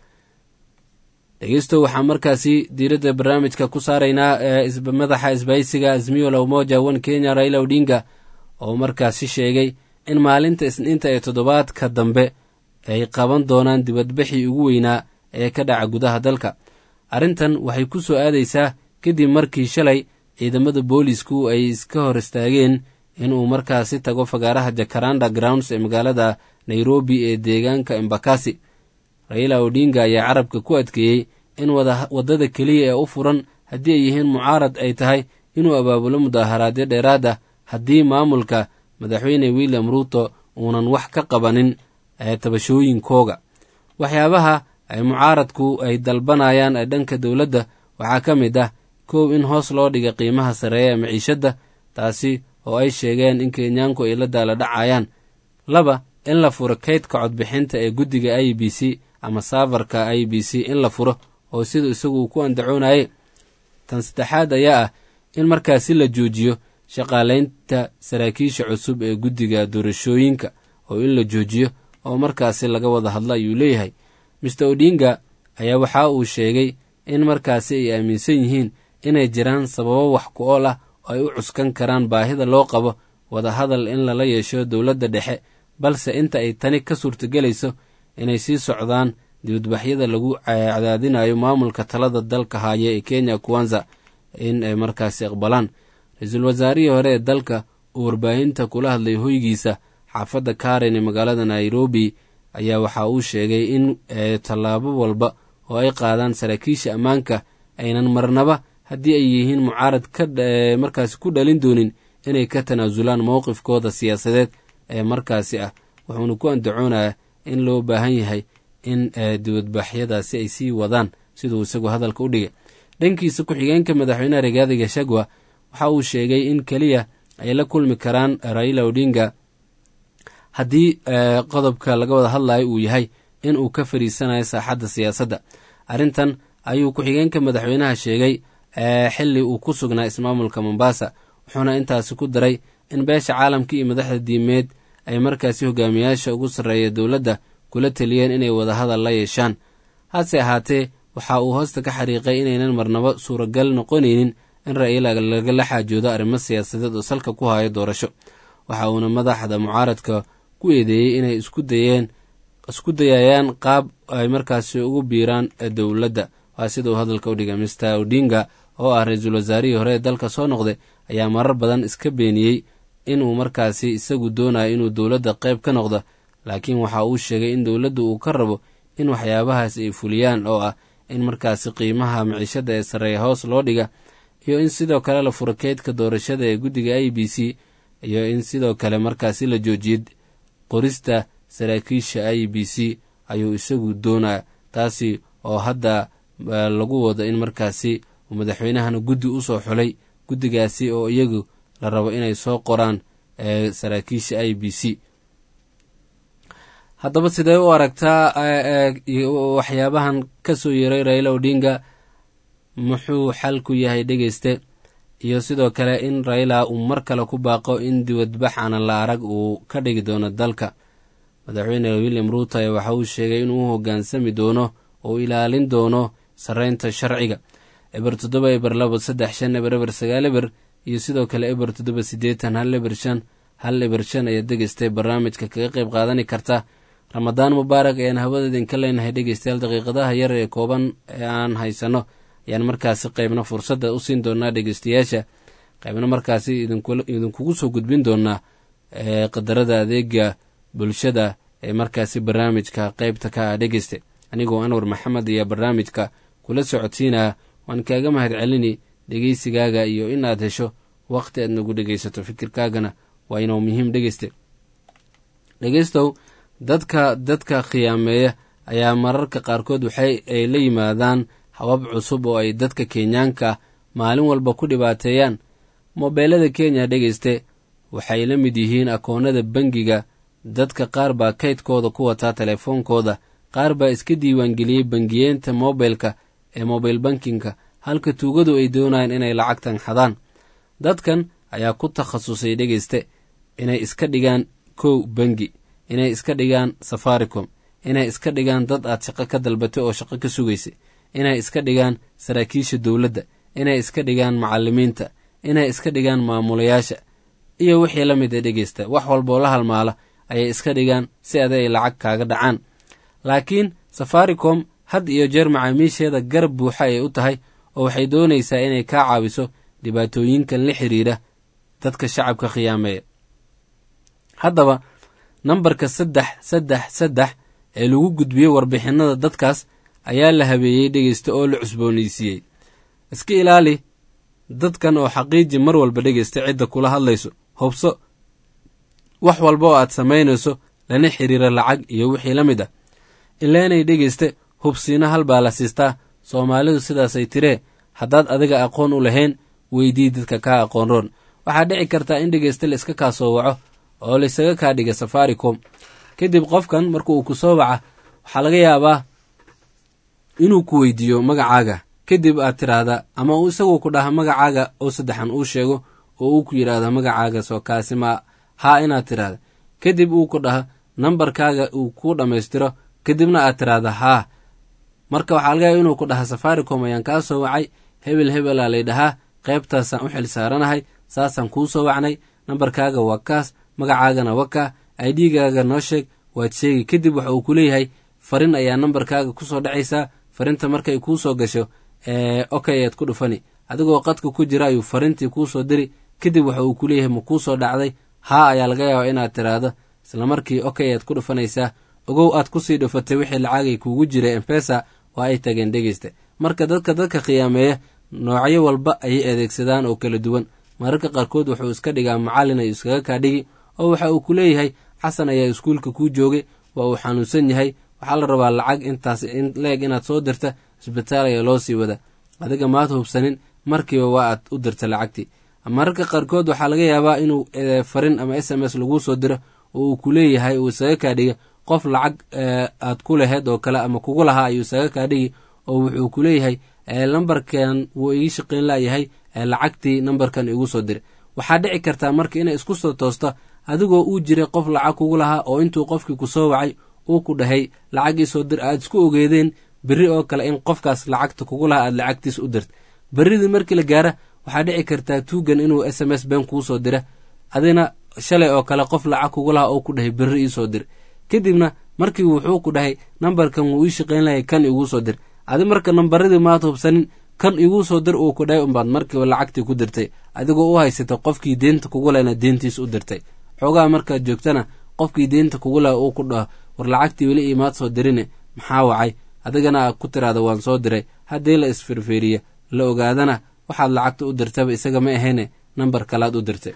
dhegeysto waxaa markaasi diiradda barnaamijka ku saaraynaa madaxa isbahaysiga azmiyo la umoja one kenya raila odinga oo markaasi sheegay in maalinta isniinta ee toddobaadka dambe ay qaban doonaan dibadbixii ugu weynaa ee ka dhaca gudaha dalka arrintan waxay ku soo aadaysaa kadib markii shalay ciidamada boolisku ay iska hor istaageen inuu markaasi tago fagaaraha jacaranda grounds ee magaalada nairobi ee deegaanka embakasi raila odinga ayaa carabka ku adkeeyey in waddada keliya ee u furan haddii ay yihiin mucaarad ay tahay inuu abaabulo mudaaharaadyo dheeraad ah haddii maamulka madaxweyne william ruuto uunan wax ka qabanin tabashooyinkooga waxyaabaha ay mucaaradku ay dalbanayaan ee dhanka dowladda waxaa ka mid ah kow in hoos loo dhiga qiimaha sareeya ee maciishadda taasi oo ay sheegeen in kenyaanku ay la daala dhacayaan laba in la furo kaydka codbixinta ee guddiga i b c ama saafarka i b c in la furo oo sida isagu ku andacoonayay tan saddexaad ayaa ah in markaasi la joojiyo shaqaalaynta saraakiisha cusub ee guddiga doorashooyinka oo in la joojiyo oo markaasi laga wada hadla ayuu leeyahay mister odinga ayaa waxa uu sheegay in markaasi ay aaminsan yihiin inay jiraan sababo wax ku ool ah oo ay u cuskan karaan baahida loo qabo wadahadal in lala yeesho dowladda dhexe balse inta ay tani ka suurtagelayso inay sii socdaan dibadbaxyada lagu cadaadinayo maamulka talada dalka haya ee kenya kwanza in ay markaasi aqbalaan ra-iisul wasaarihii hore ee dalka uu warbaahinta kula hadlay hoygiisa xaafadda karen ee magaalada nairobi ayaa waxa uu sheegay in tallaabo walba oo ay qaadaan saraakiisha ammaanka aynan marnaba haddii ay yihiin mucaarad ka markaasi ku dhalin doonin inay ka tanaasulaan mowqifkooda siyaasadeed ee markaasi ah wuxuuna ku andacoonayaa in loo baahan yahay in dibadbaxyadaasi ay sii wadaan siduu isagu hadalka u dhigay dhankiisa ku-xigeenka madaxweyneha rigathi gachagua waxa uu sheegay in keliya ay la kulmi karaan raila odinga haddii qodobka laga wada hadlayo uu yahay in uu ka fadhiisanayo saaxadda siyaasadda arrintan ayuu ku-xigeenka madaxweynaha sheegay xilli uu ku sugnaa ismaamulka mombasa wuxuuna intaasi ku daray in beesha caalamka iyo madaxda diimeed ay markaasi hogaamiyaasha ugu sarreeya dowladda kula teliyeen inay wadahadal la yeeshaan hase ahaatee waxa uu hoosta ka xariiqay inaynan marnabo suuragal noqonaynin in Raila lagala xaajoodo arrimo siyaasadeed oo salka ku haya doorasho. waxa uuna madaxda mucaaradka ku eedeeyey inay isku dayeen isku dayayaan qaab ay markaasi ugu biiraan dowladda. waa sida uu hadalka u dhigay. mister Odinga oo ah ra-iisul wasaarihii hore ee dalka soo noqday ayaa marar badan iska beeniyey inuu markaasi isagu doonayo inuu dowladda qayb ka noqdo, laakiin waxa uu sheegay in dowladdu uu ka rabo in waxyaabahaas ay fuliyaan oo ah in markaasi qiimaha maciishada ee sarreeya hoos loo dhiga, iyo in sidoo kale la furo keydka doorashada ee guddiga I B C, iyo in sidoo kale markaasi la joojiyey qorista saraakiisha I B C ayuu isagu doonaya, taasi oo hadda lagu wado in markaasi madaxweynahana guddi u soo xulay, guddigaasi oo iyagu la rabo inay soo qoraan saraakiisha I B C. haddaba sidee u aragtaa waxyaabahan ka soo yeeray Raila Odinga? muxuu xal ku yahay dhegeyste? iyo sidoo kale in Raila uu mar kale ku baaqo in dibadbax aan la arag uu ka dhigi doono dalka. madaxweyne William Ruto waxa uu sheegay inuu hoggaansami doono oo ilaalin doono sareynta sharciga. eber toddoba eber labo saddex shan eber eber sagaal eber iyo sidoo kale eber toddoba siddeetan hal eber shan hal eber shan ayaa dhegeystay barnaamijka kaga qayb qaadani karta. ramadaan mubaarak ayaan hawada idinka leenahay dhegeystayaal. daqiiqadaha yar ee kooban ee aan haysano ayaan markaasi qaybna fursadda u siin doonaa dhegeystayaasha, qaybna markaasi idinkugu soo gudbin doonaa qadarada adeega bulshada ee markaasi barnaamijka qaybta ka ah dhegeyste. anigoo Anwar Maxamed iyo barnaamijka kula socodsiinaa, waan kaaga mahad celini dhegeysigaaga iyo in aad hesho waqti aad nagu dhegeysato. fikirkaagana waa inuu muhiim dhegeyste. dhegeystow, dadka dadka khiyaameeya ayaa mararka qaarkood waxay ay la yimaadaan habab cusub oo ay dadka Kenyaanka maalin walba ku dhibaateeyaan. mobeelada Kenya dhegeyste waxay la mid yihiin akoonada bangiga. dadka qaar baa kaydkooda ku wataa telefoonkooda, qaar baa iska diiwaangeliyey bangiyeenta mobilka ee mobile bankinka, halka tuugadu ay doonayaan inay lacagtan xadaan. dadkan ayaa ku takhasusay dhegeyste inay iska dhigaan kow bangi, inay iska dhigaan Safaricom, inay iska dhigaan dad aad shaqo ka dalbatay oo shaqo ka sugaysay, inay iska dhigaan saraakiisha dowladda, inay iska dhigaan macallimiinta, inay iska dhigaan maamulayaasha iyo wixii la mid a dhegeysta. wax walboo la halmaala ayay iska dhigaan si aday ay lacag kaaga dhacaan. laakiin Safaricom had iyo jeer macaamiisheeda garab buuxa ay u tahay oo waxay doonaysaa inay kaa caawiso dhibaatooyinkan la xiriira dadka shacabka khiyaameeya. haddaba nambarka saddex saddex saddex ee lagu gudbiyey warbixinada dadkaas ayaa la habeeyey dhegeysta oo la cusboonaysiiyey. iska ilaali dadkan oo xaqiiji mar walba dhegeysta cidda kula hadlayso. hubso wax walba oo aad samaynayso lana xiriira lacag iyo wixii la mid ah. ilaanay dhegeyste hubsiina hal baa la siistaa. soomaalidu sidaasay tiree, haddaad adiga aqoon u lahayn weydii dadka kaa aqoon roon. waxaa dhici kartaa in dhegeyste la iska kaa soo waco oo laysaga kaa dhiga Safaricom. kadib qofkan marka uu ku soo waca waxaa laga yaabaa inuu ku weydiiyo magacaaga, kadib aad tiraahda ama uu isagoo ku dhaha magacaaga oo saddexan uu sheego oo uu ku yidhaahda magacaaga soo kaasi ma haa inaad tiraahda. kadib uu ku dhaha nambarkaaga uu ku dhammaystiro, kadibna aad tiraahda haa. marka waxaa laga yaaba inuu ku dhaha Safaricom ayaan kaa soo wacay, hebel hebelaa lay dhahaa, qaybtaasaan u xil saaranahay, saasaan kuu soo wacnay, nambarkaaga waa kaas, magacaagana waa kaa, I D-gaaga noo sheeg, waad sheegi. kadib waxa uu ku leeyahay farin ayaa nambarkaaga ku soo dhacaysaa. farinta markay kuu soo gasho ee okay aad ku dhufani, adigoo qadka ku jira ayuu farintii kuu soo diri. kadib waxa uu ku leeyahay ma kuu soo dhacday? haa ayaa laga yaabaa inaad tiraahdo. isla markii okay aad ku dhufanaysaa. ogow aad ku sii dhufatay wixii lacagay kuugu jiray M-Pesa waa ay tageen dhegeysta. marka dadka dadka khiyaameeya noocyo walba ayay adeegsadaan oo kala duwan. mararka qaarkood wuxuu iska dhigaa macallin ay iskaga kaa dhigi oo waxa uu ku leeyahay xasan ayaa iskuulka kuu joogay, waa uu xanuunsan yahay, waxaa la rabaa lacag intaas in leeg inaad soo dirta, isbitaal ayaa loo sii wada. adiga maad hubsanin, markiiba waa aad u dirta lacagtii. mararka qaarkood waxaa laga yaabaa inuu farin ama S M S laguu soo diro oo uu ku leeyahay uu isaga kaa dhiga qof lacag aad ku laheyd oo kale ama kugu lahaa ayuu isaga kaa dhigi oo wuxuu ku leeyahay lambarkan wuu ii shaqayn laayahay, lacagtii nambarkan igu soo dir. waxaa dhici kartaa marka inay isku soo toosto adigoo uu jiray qof lacag kugu lahaa oo intuu qofkii ku soo wacay uu ku dhahay lacag ii soo dir, aad isku ogeedeen berri oo kale in qofkaas lacagta kugu laha aad lacagtiis u dirta berridii markii la gaara waxaa dhici kartaa tuugan inuu s m s been kuu soo dira adina shalay oo kale qof lacag kugu laha oo ku dhahay berri ii soo dir kadibna markii wuxuu ku dhahay nambarkan wuu ii shaqayn lahay kan iguu soo dir adi marka nambaradii maad hubsanin kan iguu soo dir uu ku dhahay unbaad markiiba lacagtii ku dirtay adigoo u haysata qofkii deenta kugu lahna deentiis u dirtay xoogaha markaad joogtana qofkii deenta kugu laha uu ku dhaho war lacagtii weli imaad soo dirine maxaa wacay adigana aad ku tiraada waan soo diray haddii la isfirfiiriya la ogaadana waxaad lacagta u dirtaba isaga ma ahayne nambar kalaad u dirtay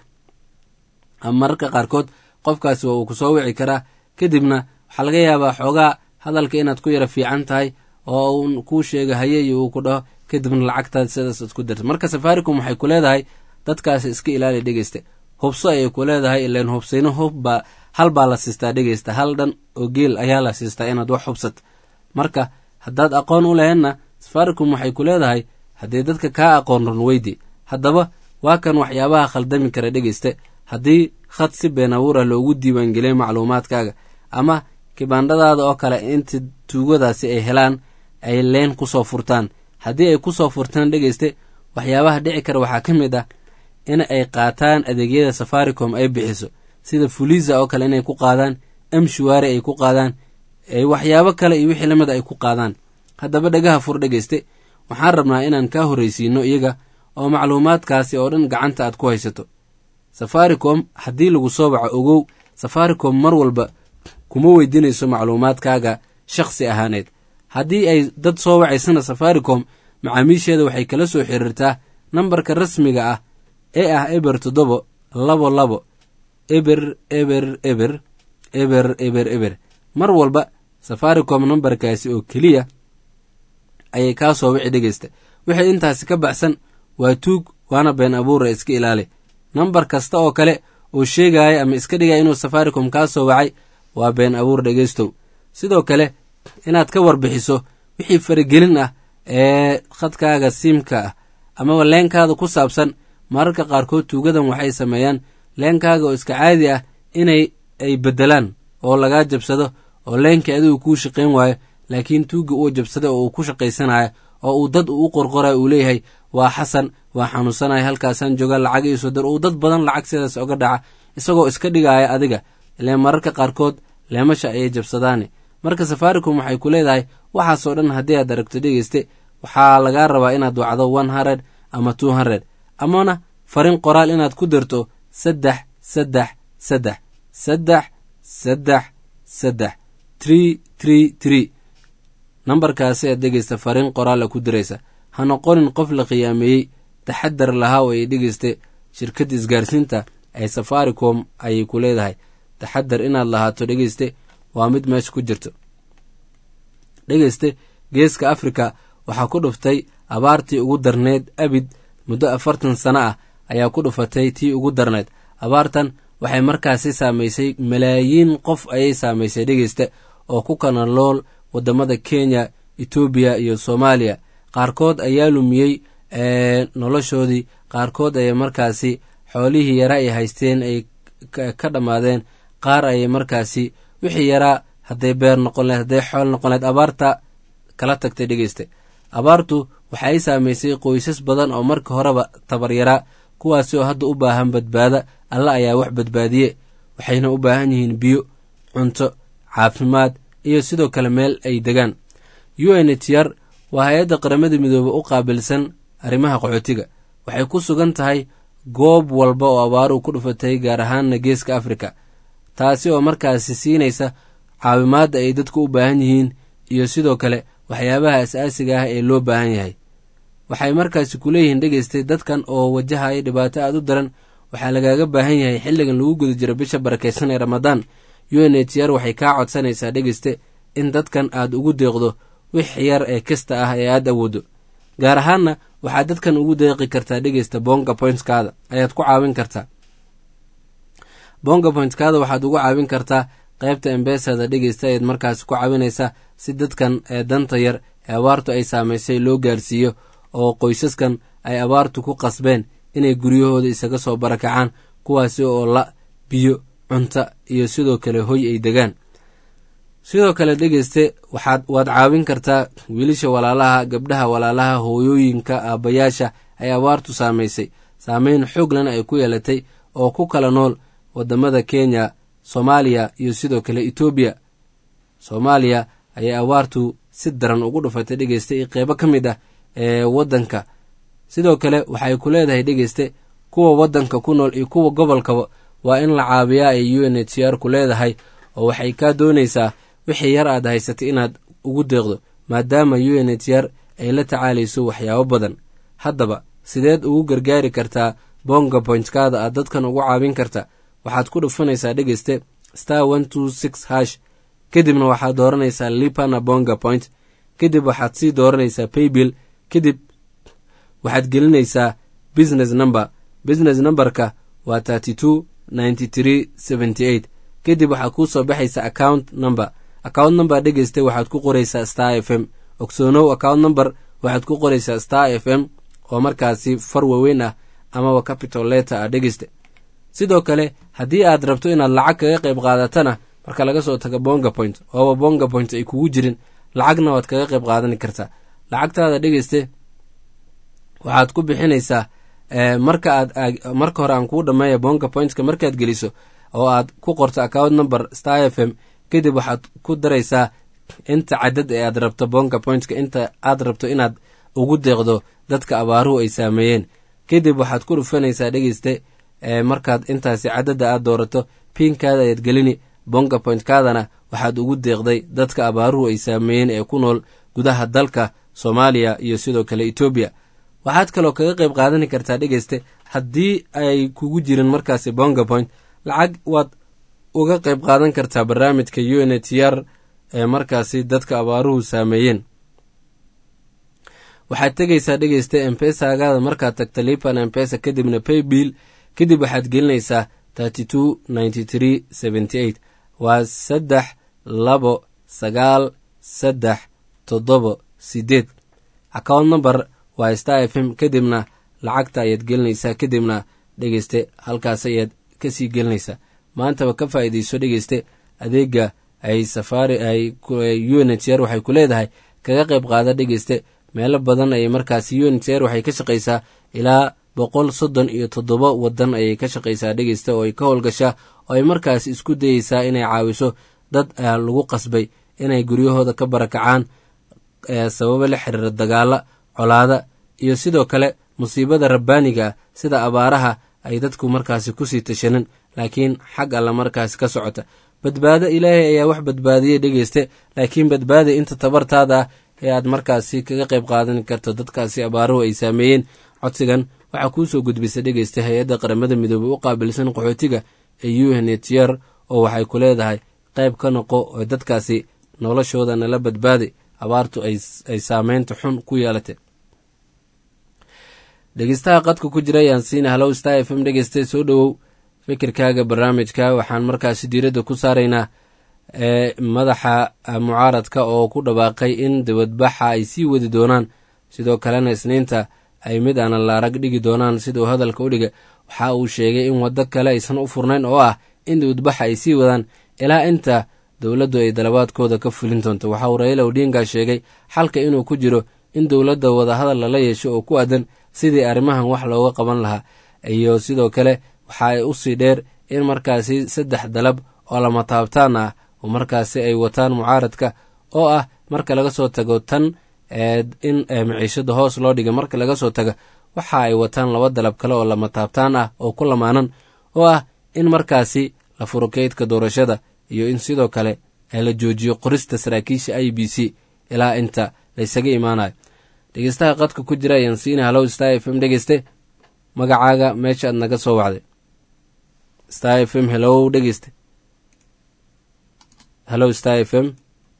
ama mararka qaarkood qofkaasi waa uu ku soo wici karaa kadibna waxaa laga yaabaa xoogaa hadalka inaad ku yara fiican tahay oo uun kuu sheega haye iyo uu ku dhaho kadibna lacagtaad sidaas ad ku dirtay marka safaricom waxay ku leedahay dadkaasi iska ilaali dhegeysta hubso ayay ku leedahay ileen hubsayno hubbaa hal baa la siistaa dhegeysta hal dhan oo geel ayaa la siistaa inaad wax hubsat marka haddaad aqoon u laheedna safaricom waxay ku leedahay haddii dadka kaa aqoon run weydi haddaba waa kan waxyaabaha khaldami kara dhegeyste haddii khad si been abuura loogu diiwaangeliyay macluumaadkaaga ama kibaandhadaada oo kale inta tuugadaasi ay helaan ay leen kusoo furtaan haddii ay kusoo furtaan dhegeyste waxyaabaha dhici kara waxaa ka mid ah in ay qaataan adeegyada safaricom ay bixiso sida fuliza oo kale inay ku qaadaan amshuwaari ay ku qaadaan waxyaabo kale iyo wixii lamida ay ku qaadaan haddaba dhagaha fur dhegeyste waxaan rabnaa inaan kaa horraysiino iyaga oo macluumaadkaasi oo dhan gacanta aad ku haysato safaricom haddii lagu soo baco ogow safaricom mar walba kuma weydiinayso macluumaadkaaga shakhsi ahaaneed haddii ay dad soo wacaysana safaricom macaamiisheeda waxay kala soo xiriirtaa nambarka rasmiga ah ee ah eber toddobo labo labo eber eber eber eber eber eber mar walba safaricom nambarkaasi oo keliya ayay kaa soo wici dhegeysta wixii intaasi ka baxsan waa tuug waana been abuura iska ilaali nambar kasta oo kale oo sheegaya ama iska dhigaya inuu safaricom kaa soo wacay waa been abuur dhegeystow sidoo kale inaad ka warbixiso wixii faragelin ah ee khadkaaga siimka ah amaba leenkaada ku saabsan mararka qaarkood tuugadan waxay sameeyaan leenkaaga oo iska caadi ah inay ay beddelaan oo lagaa jabsado oo leenkii adigu kuu shaqayn waayo laakiin tuugga uu jabsaday oo uu ku shaqaysanayo oo uu dad uu qorqorayo uu leeyahay waa xasan waa xanuunsanaya halkaasaan jooga lacag iisoo dir uu dad badan lacag sidaas oga dhaca isagoo iska dhigaya adiga ileen mararka qaarkood leemasha ayay jabsadaane marka safaricom waxay ku leedahay waxaasoo dhan haddii aad aragto dhegeyste waxaa lagaa rabaa inaad wacdo one hundred ama two hundred amana farin qoraal inaad ku dirto saddex saddex saddex saddex saddex saddex tree tree tree nambarkaasi aad dhegeysta farin qoraala ku diraysa ha noqonin qof la khiyaameeyey taxadar lahaa oo ay dhegeysta shirkadda isgaarsiinta ee safaricom ayay ku leedahay taxadar inaad lahaato dhegeyste waa mid meesha ku jirto dhegeyste geeska afrika waxaa ku dhuftay abaartii ugu darneed abid muddo afartan sano ah ayaa ku dhufatay tii ugu darneed abaartan waxay markaasi saamaysay malaayiin qof ayay saamaysay dhegeysta oo ku kana lool waddamada kenya etoobiya iyo soomaaliya qaarkood ayaa lumiyey noloshoodii qaarkood ayay markaasi xoolihii yaraa ay haysteen ay ka dhammaadeen qaar ayay markaasi wixii yaraa hadday beer noqon lahed hadday xool noqon lahed abaarta kala tagtay dhegeysta abaartu waxay saamaysay qoysas badan oo marka horeba tabar yaraa kuwaasi oo hadda u baahan badbaada alla ayaa wax badbaadiye waxayna u baahan yihiin biyo cunto caafimaad iyo sidoo kale meel ay degaan u n h r waa hay-adda qaramada midoobe u qaabilsan arrimaha qaxootiga waxay ku sugan tahay goob walba oo abaaru ku dhufatay gaar ahaanna geeska afrika taasi oo markaasi siinaysa caawimaadda ay dadku u baahan yihiin iyo sidoo kale waxyaabaha as-aasiga ah ee loo baahan yahay waxay markaasi ku leeyihiin dhegeystay dadkan oo wajahaya dhibaato aad u daran waxaa lagaaga baahan yahay xilligan lagu guda jiro bisha barakaysan ee ramadaan u n h r waxay kaa codsanaysaa dhegeyste in dadkan aad ugu deeqdo wix yar ee kasta ah ee aad awoodo gaar ahaanna waxaad dadkan ugu deeqi kartaa dhegeysta bonga pointskaada ayaad ku caawin kartaa bonga pointskaada waxaad ugu caawin kartaa qaybta embesada dhegeysta ayaad markaasi ku caawinaysaa si dadkan ee danta yar ee abaartu ay saamaysay loo gaarsiiyo oo qoysaskan ay abaartu ku qasbeen inay guryahooda isaga soo barakacaan kuwaasi oo la biyo cunta iyo sidoo kale hoy ay degaan sidoo kale dhegeyste waxaad waad caawin kartaa wiilasha walaalaha, gabdhaha walaalaha, hooyooyinka, aabbayaasha ay abaartu saamaysay, saameyn xooglana ay ku yeelatay, oo ku kala nool wadamada Kenya, Soomaaliya iyo sidoo kale Ethiopia. Soomaaliya ayay abaartu si daran ugu dhufatay dhegeyste iyo qeybo ka mid ah ee wadanka. sidoo kale waxay ku leedahay dhegeyste kuwa wadanka ku nool iyo kuwa gobolkaba waa in la caabiyaa ay U N H C R ku leedahay, oo waxay kaa doonaysaa wixii yar aad haysatay inaad ugu deeqdo, maadaama U N H C R ay la tacaalayso waxyaabo badan. haddaba sideed ugu gargaari kartaa bonga pointkaada aad dadkan ugu caawin karta? waxaad ku dhufanaysaa dhegeyste star one two six hash, kadibna waxaad dooranaysaa lipana bonga point, kadib waxaad sii dooranaysaa paybill, kadib waxaad gelinaysaa business number. business numberka waa thirty two ninety three seventy eight. kadib waxaa kuu soo baxaysa account number. account number dhegeyste waxaad ku qoraysaa star f m. ogsoonow account number waxaad ku qoraysaa star f m oo markaasi far waaweyn ah amaba capital letter ah dhegeyste. sidoo kale haddii aad rabto inaad lacag kaga qayb qaadatana marka laga soo tago bonga point, ooba bonga point ay kugu jirin, lacagna waad kaga qayb qaadani kartaa. lacagtaada dhegeyste waxaad ku bixinaysaa marka aad marka hore aan kuu dhameeya bonga pointska markaad geliso oo aad ku qorto account number star f m, kadib waxaad ku daraysaa inta cadad ee aad rabto bonga pointska, inta aad rabto inaad ugu deeqdo dadka abaaruhu ay saameeyeen. kadib waxaad ku dhufanaysaa dhegeyste markaad intaasi cadada aad doorato pinkaada ayaad gelini, bonga pointkaadana waxaad ugu deeqday dadka abaaruhu ay saameeyeen ee ku nool gudaha dalka Soomaaliya iyo sidoo kale Ethiopia. waxaad kaloo kaga qayb qaadani kartaa dhegeyste haddii ay kugu jirin markaasi bonga point, lacag waad uga qayb qaadan kartaa barnaamijka U N H C R ee markaasi dadka abaaruhu saameeyeen. waxaad tegaysaa dhegeyste mpesagaada, markaad tagta lipana mpesa kadibna paybill, kadib waxaad gelinaysaa thirty two ninety three seventy eight. waa saddex labo sagaal saddex toddobo sideed. account number waa star f m, kadibna lacagta ayaad gelinaysaa, kadibna dhegeyste halkaas ayaad kasii gelinaysaa. maantaba ka faa'iidayso dhegeyste adeega ay safari ay U N H C R waxay ku leedahay kaga qayb qaada dhegeyste meelo badan ayay markaasi U N H C R waxay ka shaqaysaa ilaa boqol soddon iyo toddoba wadan ayay ka shaqaysaa dhegeyste oo ay ka howlgashaa, oo ay markaasi isku dayeysaa inay caawiso dad lagu qasbay inay guryahooda ka barakacaan sababo la xiriira dagaala, colaada iyo sidoo kale musiibada rabbaaniga sida abaaraha ay dadku markaasi kusii tashanin, laakiin xag alla markaasi ka socota. badbaado ilaahay ayaa wax badbaadiyey dhegeyste, laakiin badbaada inta tabartaada ah ee aad markaasi kaga qayb qaadan karto dadkaasi abaaruhu ay saameeyeen. codsigan waxaa kuu soo gudbisa dhegeyste hay-adda qaramada midoobey u qaabilsan qaxootiga ee U N H C R, oo waxay ku leedahay qayb ka noqo oo dadkaasi noloshooda nala badbaaday abaartu ay saameynta xun ku yeelatay. dhegeystaha qadka ku jira ayaan siina hallow star f m dhegeyste, soo dhowow fikirkaaga barnaamijka. waxaan markaasi diiradda ku saaraynaa ee madaxa mucaaradka oo ku dhawaaqay in dibadbaxa ay sii wadi doonaan, sidoo kalena isniinta ay mid aanan la arag dhigi doonaan siduu hadalka u dhiga. waxa uu sheegay in waddo kale aysan u furnayn oo ah in dibadbaxa ay sii wadaan ilaa inta dowladdu ay dalabaadkooda ka fulin doonto. waxa uu Raila Odinga sheegay xalka inuu ku jiro in dowladda wadahadal lala yeesho oo ku aadan sidii arrimahan wax looga qaban lahaa, iyo sidoo kale waxa ay u sii dheer in markaasi saddex dalab oo lama taabtaan ah oo markaasi ay wataan mucaaradka, oo ah marka laga soo tago tan in maciishada hoos loo dhiga, marka laga soo taga waxa ay wataan laba dalab kale oo lama taabtaan ah oo ku lamaanan, oo ah in markaasi la furo kaydka doorashada iyo in sidoo kale la joojiyo qorista saraakiisha I B C ilaa inta laysaga imaanayo. dhegeystaha qadka ku jira ayaan siina hallow star f m dhegeyste, magacaaga meesha aad naga soo wacday. star f m hellow dhegeyste, hallow star f m.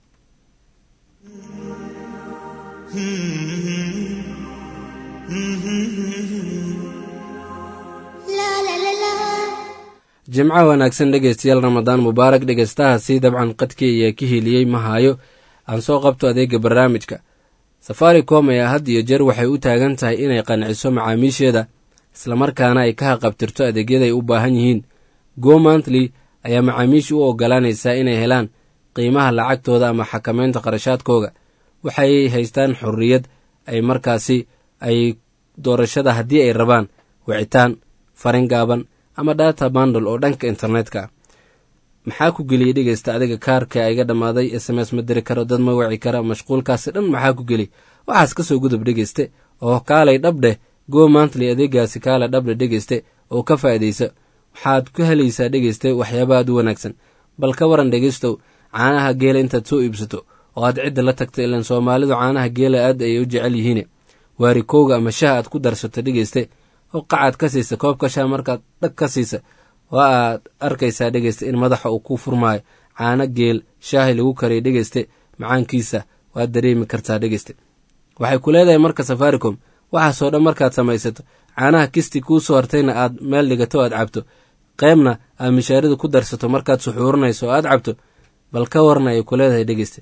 jimco wanaagsan dhegeystayaal, ramadaan mubaarak. dhegeystahaasi dabcan qadkii ayaa ka heliyey ma hayo, aan soo qabto adeega barnaamijka. safaricom ayaa had iyo jeer waxay u taagan tahay inay qanciso macaamiisheeda islamarkaana ay ka haqabtirto adeegyada ay u baahan yihiin. go monthly ayaa macaamiisha u ogolaanaysaa inay helaan qiimaha lacagtooda ama xakameynta qarashaadkooga waxay haystaan xorriyad ay markaasi ay doorashada haddii ay rabaan wicitaan farin gaaban ama data bandle oo dhanka internetka ah. maxaa ku geliyey dhegeysta adiga kaarka iga dhammaaday s m s ma diri karo dad ma waci kara mashquulkaasi dhan maxaa ku geli waxaas ka soo gudub dhegeyste oo kaalay dhabdheh go monthly adeegaasi kaala dhabdhe dhegeyste oo ka faa'iidaysa waxaad ku helaysaa dhegeyste waxyaaba aad u wanaagsan bal ka waran dhegeystow caanaha geela intaad soo iibsato oo aad cidda la tagta ilan soomaalidu caanaha geela aad ayay u jecel yihiin waarikowga ama shaha aad ku darsato dhegeyste oo qacaad ka siisa koobka shaha markaad dhag ka siisa waa aad arkaysaa dhegeyste in madaxa uu ku furmaayo caano geel shaahi lagu kariyay dhegeyste macaankiisa waad dareemi kartaa dhegeyste waxay ku leedahay marka safaricom waxaasoo dhan markaad samaysato caanaha kisti kuu soo hartayna aad meel dhigato aad cabto qaybna aad mishaarida ku darsato markaad suxuurinayso oo aad cabto bal ka waran ayay ku leedahay dhegeyste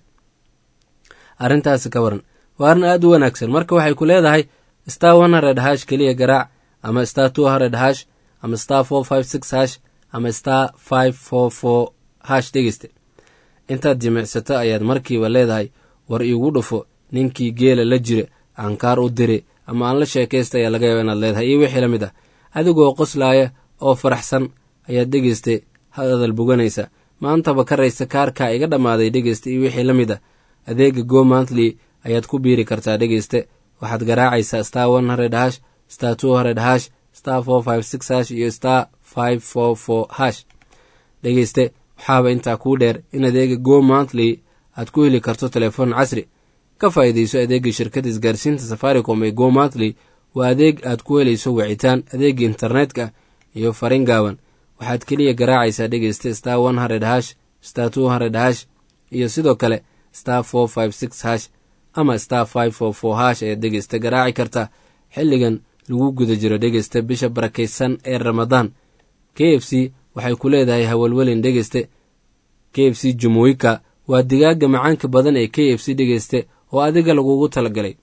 arrintaasi ka waran waa arrin aad u wanaagsan marka waxay ku leedahay star one hundred hash keliya garaac ama star two hundred hash ama star four five six hash ama star five four four hash dhegeyste intaad jimicsato ayaad markiiba leedahay war iigu dhufo ninkii geela la jira aan kaar u dire ama aan la sheekaysta ayaa laga yaaba inaad leedahay iyo wixii la mid ah adigoo qoslaaya oo faraxsan ayaad dhegeyste hadal boganaysa maantaba ka raysa kaarkaa iga dhammaaday dhegeyste iyo wixii la mid ah adeega go monthly ayaad ku biiri kartaa dhegeyste waxaad garaacaysaa star one hundred hash star two hundred hash star four five six hash iyo star five four four hash dhegeyste waxaaba intaa kuu dheer in adeega go monthly aad ku heli karto telefoon casri ka faa'iidayso adeega shirkadda isgaarsiinta safaricom ee go monthly waa adeeg aad ku helayso wicitaan adeega internetka iyo farin gaaban waxaad keliya garaacaysaa dhegeyste star one hundred hash star two hundred hash iyo sidoo kale star four five six hash ama star five four four hash ayaad dhegeyste garaaci kartaa xilligan lagu guda jiro dhegeyste bisha barakaysan ee ramadaan k f c waxay ku leedahay hawalwelin dhegeyste k f c jumuika waa digaaga macaanka badan ee k f c dhegeyste oo adiga lagugu talagalay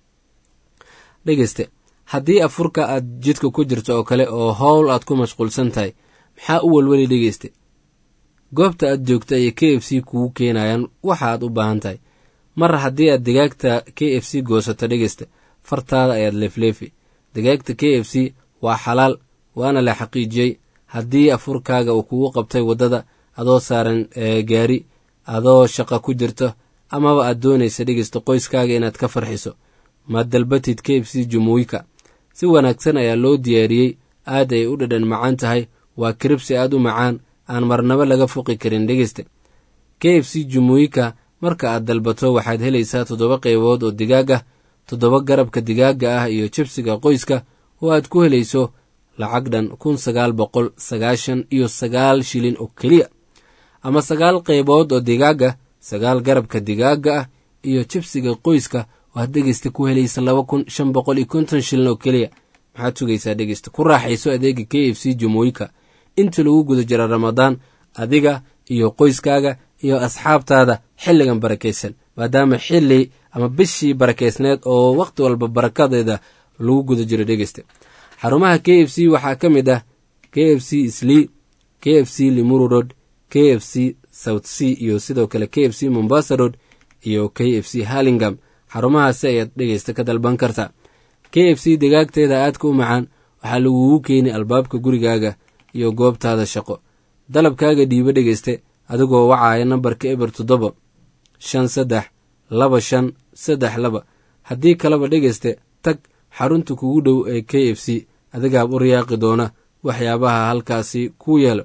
dhegeyste haddii afurka aad jidka ku jirto oo kale oo howl aad ku mashquulsan tahay maxaa u welweli dhegeyste goobta aad joogta ayay k f c kugu keenayaan waxa aad u baahan tahay mar haddii aad digaagta k f c goosato dhegeyste fartaada ayaad leefleefi digaagta k f c waa xalaal waana la xaqiijiyey haddii afurkaaga uu kugu qabtay waddada adoo saaran gaari adoo shaqa ku jirto amaba aad doonaysa dhegeysta qoyskaaga inaad ka farxiso ma dalbatid k f c jumuika si wanaagsan ayaa loo diyaariyey aad ay u dhadhan macaan tahay waa kiribsi aad u macaan aan marnaba laga foqi karin dhegeyste k f c jumuika marka aad dalbato waxaad helaysaa toddoba qaybood oo digaag ah toddoba garabka digaaga ah iyo jibsiga qoyska oo aad ku helayso lacag dhan kun sagaal boqol sagaashan iyo sagaal shilin oo keliya ama sagaal qaybood oo digaaga sagaal garabka digaaga ah iyo jibsiga qoyska waad dhegeysta ku helaysa laba kun shan boqol iyo konton shilin oo keliya maxaad sugaysaa dhegeysta ku raaxayso adeega k f c jumuika inta lagu guda jira ramadaan adiga iyo qoyskaaga iyo asxaabtaada xilligan barakaysan maadaama xilli ama bishii barakaysneed oo waqti walba barakadeeda lagu guda jiro dhegeysta xarumaha k f c waxaa ka mid ah k f c Eastleigh, k f c Limuru Road, k f c South Sea iyo sidoo kale k f c Mombasa Road iyo k f c Hurlingham. xarumahaasi ayaad dhegeysta ka dalban kartaa. k f c digaagteeda aadka u macaan waxaa lagugu keeni albaabka gurigaaga iyo goobtaada shaqo. dalabkaaga dhiibo dhegeyste adigoo wacaaya nambarka eber toddoba shan saddex laba shan saddex laba. haddii kaleba dhegeyste tag xarunta kugu dhow ee k f c adigaab u riyaaqi doona waxyaabaha halkaasi ku yeelo.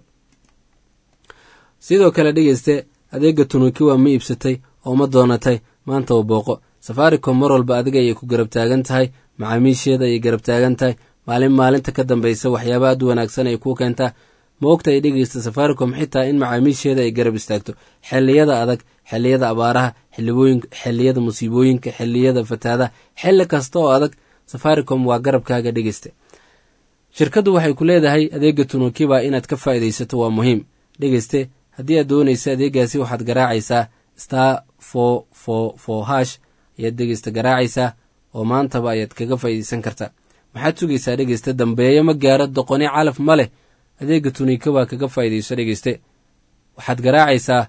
sidoo kale dhegeyste adeega tunuki waa ma iibsatay oo ma doonatay maanta oo booqo. safaricom mar walba adiga ayay ku garab taagan tahay, macaamiisheeda ayay garab taagan tahay, maalin maalinta ka dambaysa waxyaaba aad u wanaagsan ay kuu keentaa. ma ogta ay dhegeysta safaricom xitaa in macaamiisheeda ay garab istaagto xilliyada adag, xilliyada abaaraha, xilliyada musiibooyinka, xilliyada fataada, xilli kasta oo adag safaricom waa garabkaaga dhegeysta. shirkaddu waxay ku leedahay adeega tunukiba inaad ka faa'iidaysato waa muhiim dhegeyste. haddii aad doonaysa adeegaasi waxaad garaacaysaa star four four four hash ayaad dhegeysta garaacaysaa oo maantaba ayaad kaga faa'iidaysan kartaa. maxaad sugaysaa dhegeysta? dambeeyo ma gaaro doqoni calaf ma leh. adeega tunika waa kaga faa'iidayso dhegeyste. waxaad garaacaysaa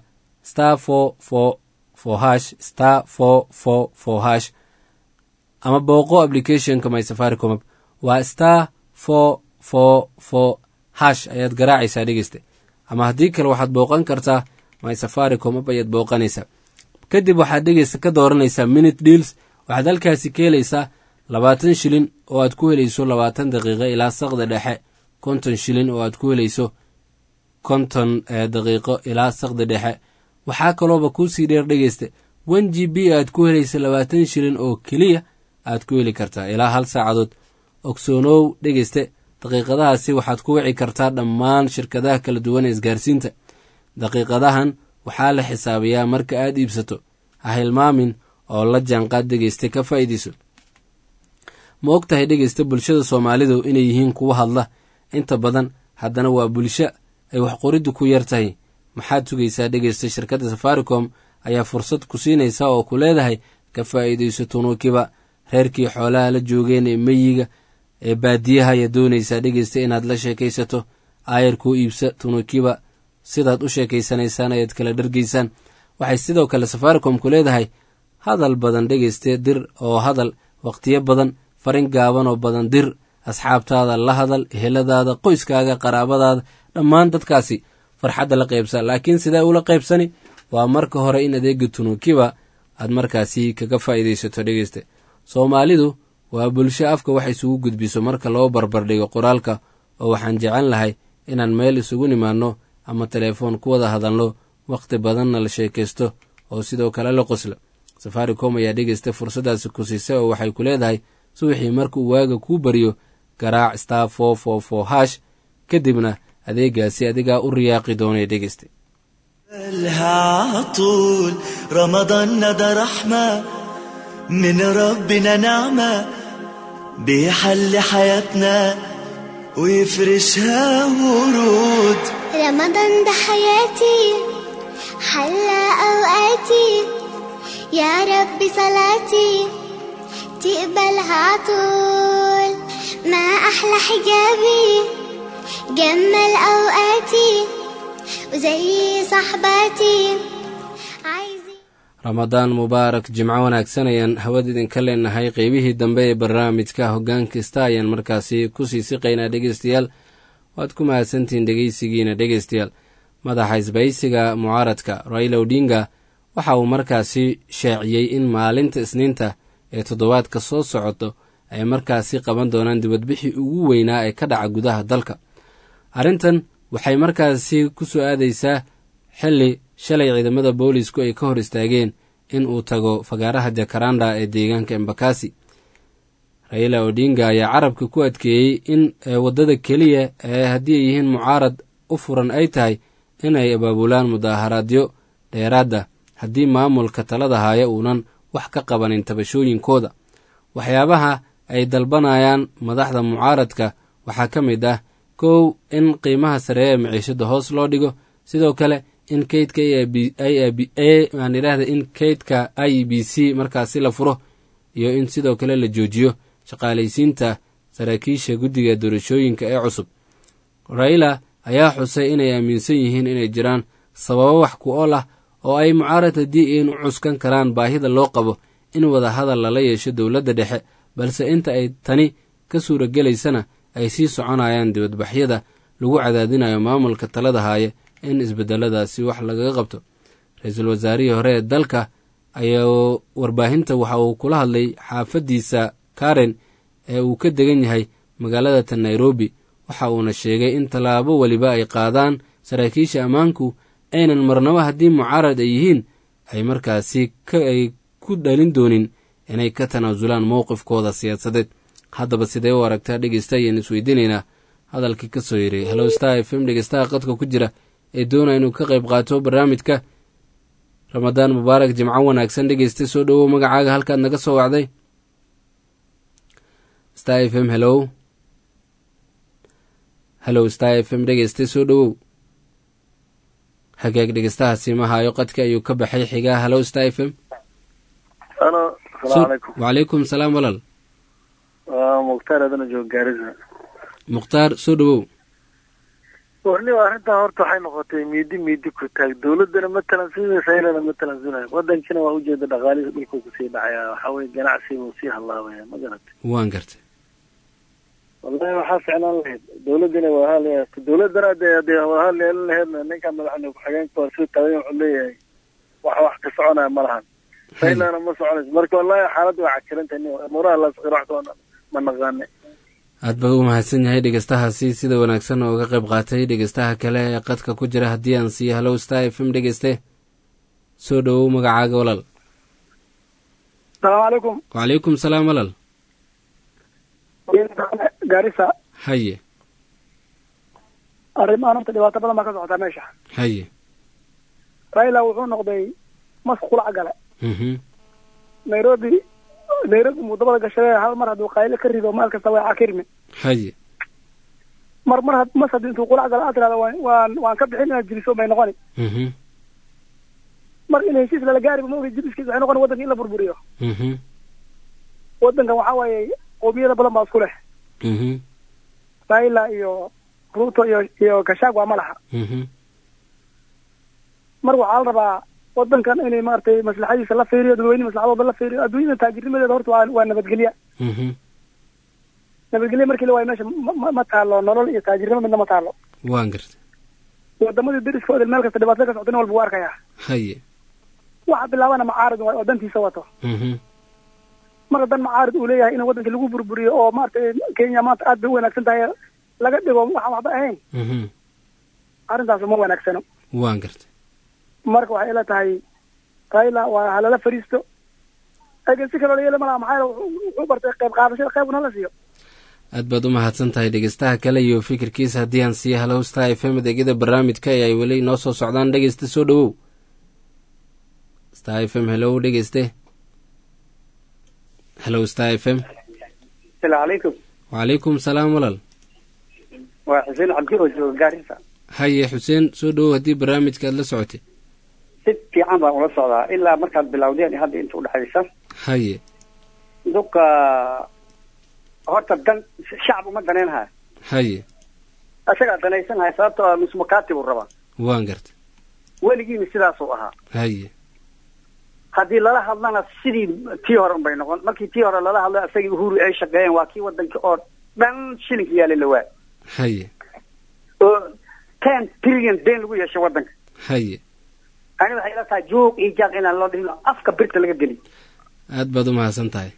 star four four four hash star four four four hash ama booqo applicationka my safaricom app waa star four four four hash ayaad garaacaysaa dhegeyste ama haddii kale waxaad booqan kartaa my safaricom app ayaad booqanaysaa kadib waxaad dhegeysta ka dooranaysaa minute deals waxaad halkaasi ka helaysaa labaatan shilin oo aad ku helayso labaatan daqiiqo ilaa saqda dhexe konton shilin oo aad ku helayso konton daqiiqo ilaa saqda dhexe waxaa kalooba kuusii dheer dhegeyste one g b aad ku helaysa labaatan shilin oo keliya aad ku heli kartaa ilaa hal saacadood ogsoonow dhegeyste daqiiqadahaasi waxaad ku wici kartaa dhammaan shirkadaha kala duwan ee isgaarsiinta daqiiqadahan waxaa la xisaabiyaa marka aad iibsato ha hilmaamin oo la jaanqaad dhegeyste ka faa'iidayso ma og tahay dhegeyste bulshada soomaalidu inay yihiin kuwa hadla inta badan haddana waa bulsho ay wax qoriddu ku yar tahay maxaad sugaysaa dhegeysta shirkadda safaricom ayaa fursad ku siinaysa oo ku leedahay ka faa'iidayso tunuukiba reerkii xoolaha la joogeen ee meyiga ee baadiyaha ayaa doonaysaa dhegeysta inaad la sheekaysato aayarkuu iibsa tunuukiba sidaad u sheekaysanaysaan ayaad kala dhargaysaan waxay sidoo kale safaricom ku leedahay hadal badan dhegeyste dir oo hadal wakhtiyo badan farin gaaban oo badan dir asxaabtaada la hadal eheladaada qoyskaaga qaraabadaada dhammaan dadkaasi farxadda la qaybsa laakiin sidee ula qaybsani waa marka hore in adeega tunuukiba aad markaasi kaga faa'iidaysato dhegeyste soomaalidu waa bulsho afka wax isugu gudbiso marka loo barbardhigo qoraalka oo waxaan jecel lahay inaan meel isugu nimaanno ama telefoon ku wada hadalno wakhti badanna la sheekaysto oo sidoo kale la qoslo safaricom ayaa dhegeysta fursaddaasi ku siisa oo waxay ku leedahay subaxii markuu waaga kuu baryo garaac star four four four hash kadibna adeegaasi adigaa u riyaaqi doonay dhegeyste طول رمضان ده رحمة من ربنا نعمة بيحل حياتنا ويفرشها ورود رمضان ده حياتي حلى أوقاتي يا رب صلاتي تقبلها طول ما أحلى حجابي جمل أوقاتي وزي صحباتي ramadaan mubaarak jimco wanaagsan ayaan hawada idinka leenahay qeybihii dambe ee barnaamijka hoggaan kasta ayaan markaasi kusii siqaynaa dhegeystayaal waad ku mahadsantihiin dhegeysigiina dhegeystayaal madaxa isbaysiga mucaaradka raila odinga waxa uu markaasi shaaciyey in maalinta isniinta ee toddobaadka soo socoto ay markaasi qaban doonaan dibadbixii ugu weynaa ee ka dhaca gudaha dalka arrintan waxay markaasi ku soo aadaysaa xilli shalay ciidamada boolisku ay ka hor istaageen in uu tago fagaaraha jakaranda ee deegaanka embakasi raila odinga ayaa carabka ku adkeeyey in waddada keliya ee haddii ay yihiin mucaarad u furan ay tahay inay abaabulaan mudaaharaadyo dheeraada haddii maamulka talada haya uunan wax ka qabanin tabashooyinkooda waxyaabaha ay dalbanayaan madaxda mucaaradka waxaa ka mid ah kow in qiimaha sareeya ee maciishada hoos loo dhigo sidoo kale in kaydka aan idhaahda in kaydka i b c markaasi la furo iyo in sidoo kale la joojiyo shaqaalaysiinta saraakiisha guddiga doorashooyinka ee cusub raila ayaa xusay inay aaminsan yihiin inay jiraan sababo wax ku ool ah oo ay mucaarad haddii in u cuskan karaan baahida loo qabo in wada hadal lala yeesho dowladda dhexe balse inta ay tani ka suuragelaysana ay sii soconayaan dibadbaxyada lagu cadaadinayo maamulka talada haaye in isbedeladaasi wax lagaga qabto ra-iisul wasaarihii hore ee dalka ayaa warbaahinta waxa uu kula hadlay xaafaddiisa karen ee uu ka degan yahay magaalada tan nairobi waxa uuna sheegay in tallaabo weliba ay qaadaan saraakiisha ammaanku aynan marnabo haddii mucaarad ay yihiin ay markaasi ay ku dhalin doonin inay ka tanaasulaan mowqifkooda siyaasadeed haddaba sidee u aragtaa dhegeysta ayaan isweydiinaynaa hadalkii ka soo yeray hello star f m dhegeystaha qadka ku jira ee doonaya inuu ka qayb qaato barnaamijka ramadaan mubaarak jimco wanaagsan dhegeysta soo dhowow magacaaga halkaad naga soo wacday star f m hello hello star f m dhegeysta soo dhowow hagaag dhegeystahaasi ma hayo qadka ayuu ka baxay xigaa hello star f m halo salaamu calaykum wacalaykum salaam walaal mukhtaar adana joog gaarisa mukhtaar soo dhowow warniba arrintaa horta waxay noqotay miidi miidi ku taag dawladdana ma talansinaysa raylana ma talansinaya wadankina waa ujeeda dhaqaalihii dhulkuu kusii dhacaya waxaa weye ganacsiga uu sii hallaabaya ma garatay waan gartay wallahi waxaa ficnaan lahayd dawladdina waa hal dawladdana dee dee waa hal yeelan lahaydna ninkan madaxweyne ku-xigeenka waa soo taagan wuxuu leeyahay wax wax ka soconaya ma lahan raylana ma soconayso marka wallahi xaaladda waa cakirantahay muraha lasqiracdoona ma naqaane aad baa u mahadsan yahay dhegeystahaasi sida wanaagsan oo uga qayb qaatay dhegeystaha kale ee qadka ku jira haddii aan siiyo hallow star f m dhegeyste soo dhowow magacaaga walaal asalaamu calaykum wacalaykum salaam walaal gaarisa haye arrimahan horta dhibaato badan baa ka socotaa meesha haye raila wuxuu noqday mas qulac gale nairobi nairobi mudabada gashadee hal mar hadduu qayle ka rido maal kasta way cakirmi haye mar mar mas haddii intuu qulac gala aad tirahda waan waan waan ka bixin inaad jiliso may noqoni mar in heshiis lala gaariba maogi jiliskiis waxay noqoni waddanka in la burburiyo waddankan waxaa waaye qoomiyada badan baa isku leh raila iyo ruto iyo iyo gashagwa ma laha mar waxaa la rabaa waddankan inay maaragtay maslaxadiisa la fiiriyo dadweyne maslaxadooda la fiiriyo adduunyada taajirnimadeeda horta waa waa nabadgelya nabadgelya markii la waayo meesha ma ma taalo nolol iyo taajirnimo midna ma taalo waan gartay wadamadii deriskooda meel kasta dhibaato ka socda nin walba wuu arkaya haye waxa bilaabana macaarid waay oo dantiisa wato mar hadan macaarid uu leeyahay in waddanka lagu burburiyo oo maaragtay kenya maanta aad bay u wanaagsan tahay laga dhigo waxaan waxba ahayn arrintaas ma wanaagsano waan gartay marka waxay ila tahay raila waa halala fariisto eega si kaloo la yeela malaha maxaa wuxuu bartay qayb qaadashada qaybna la siiyo aad baad u mahadsan tahay dhegeystaha kale iyo fikirkiisa haddii aan siiyo hallow star f m adeegyada barnaamijka ee ay weli noo soo socdaan dhegeysta soo dhowow star f m hellow dhegeyste hellow star f m asalaamu calaykum wacalaykum salaam walaal waa xuseen cabdi oo jooga gaarisa haye xuseen soo dhowow haddii barnaamijka aad la socotay si fiican baan ula socdaa ilaa markaad bilawdeen hadda inta udhexaysa haye duka horta dan shacab uma danaynahay haye isagaa danaysanhay sababtoo nusmakaati buu rabaa waan gartay weligiina sidaasuu ahaa haye haddii lala hadlana sidii tii hore unbay noqon markii tii hore lala hadlo isagii uhuru ay shaqeeyeen waa kii waddanka oo dhan shilinka yaala la waay haye oo ten trillion deen lagu yeeshay waddanka haye ani waxay ila tahay juuq iyo jaaq inaan loo dhihin afka birta laga geli aad baad u mahadsan tahay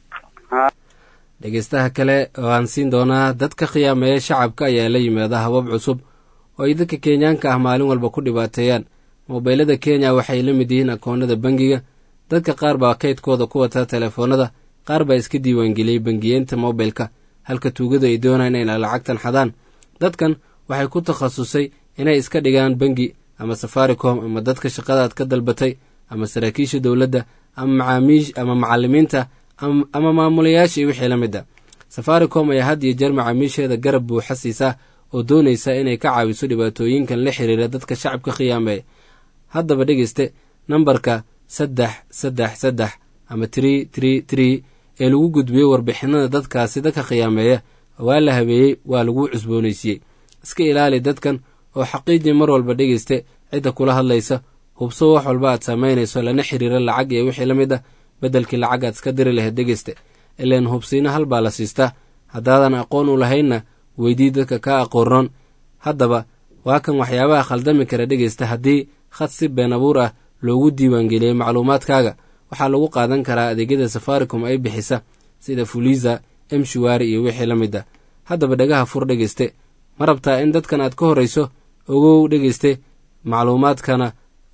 dhegeystaha kale oo aan siin doonaa dadka khiyaameeya shacabka ayaa la yimaada habab cusub oo ay dadka kenyaanka ah maalin walba ku dhibaateeyaan mobeylada kenya waxay la mid yihiin akoonada bangiga dadka qaar baa kaydkooda ku wata telefoonada qaar baa iska diiwaangeliyey bangiyeenta mobilka halka tuugadu ay doonaan inay lacagtan xadaan dadkan waxay ku takhasusay inay iska dhigaan bangi ama safaricom ama dadka shaqadaad ka dalbatay ama saraakiisha dowladda ama macaamiish ama macalimiinta ama maamulayaasha iyo wixii la mid a safaricom ayaa had iyo jeer macaamiisheeda garab buuxa siisaa oo doonaysa inay ka caawiso dhibaatooyinkan la xiriira dadka shacabka khiyaameeya haddaba dhegeyste nambarka saddex saddex saddex ama tree tree tree ee lagu gudbiyey warbixinada dadkaasi dadka khiyaameeya waa la habeeyey waa lagu cusboonaysiiyey iska ilaali dadkan oo xaqiiji mar walba dhegeyste cidda kula hadlaysa hubso wax walba aad samaynayso lana xiriira lacag iyo wixii la mid ah beddelkii lacag aad iska diri lahayd dhegeyste ileen hubsiina hal baa la siistaa haddaadan aqoon u lahaynna weydii dadka ka aqoonoon haddaba waa kan waxyaabaha khaldami kara dhegeysta haddii khad si been abuur ah loogu diiwaangeliyey macluumaadkaaga waxaa lagu qaadan karaa adeegyada safaricom ay bixisa sida fuliza emshuwaari iyo wixii la mid ah haddaba dhagaha fur dhegeyste ma rabtaa in dadkan aad ka horrayso ogow dhegeyste macluumaadkana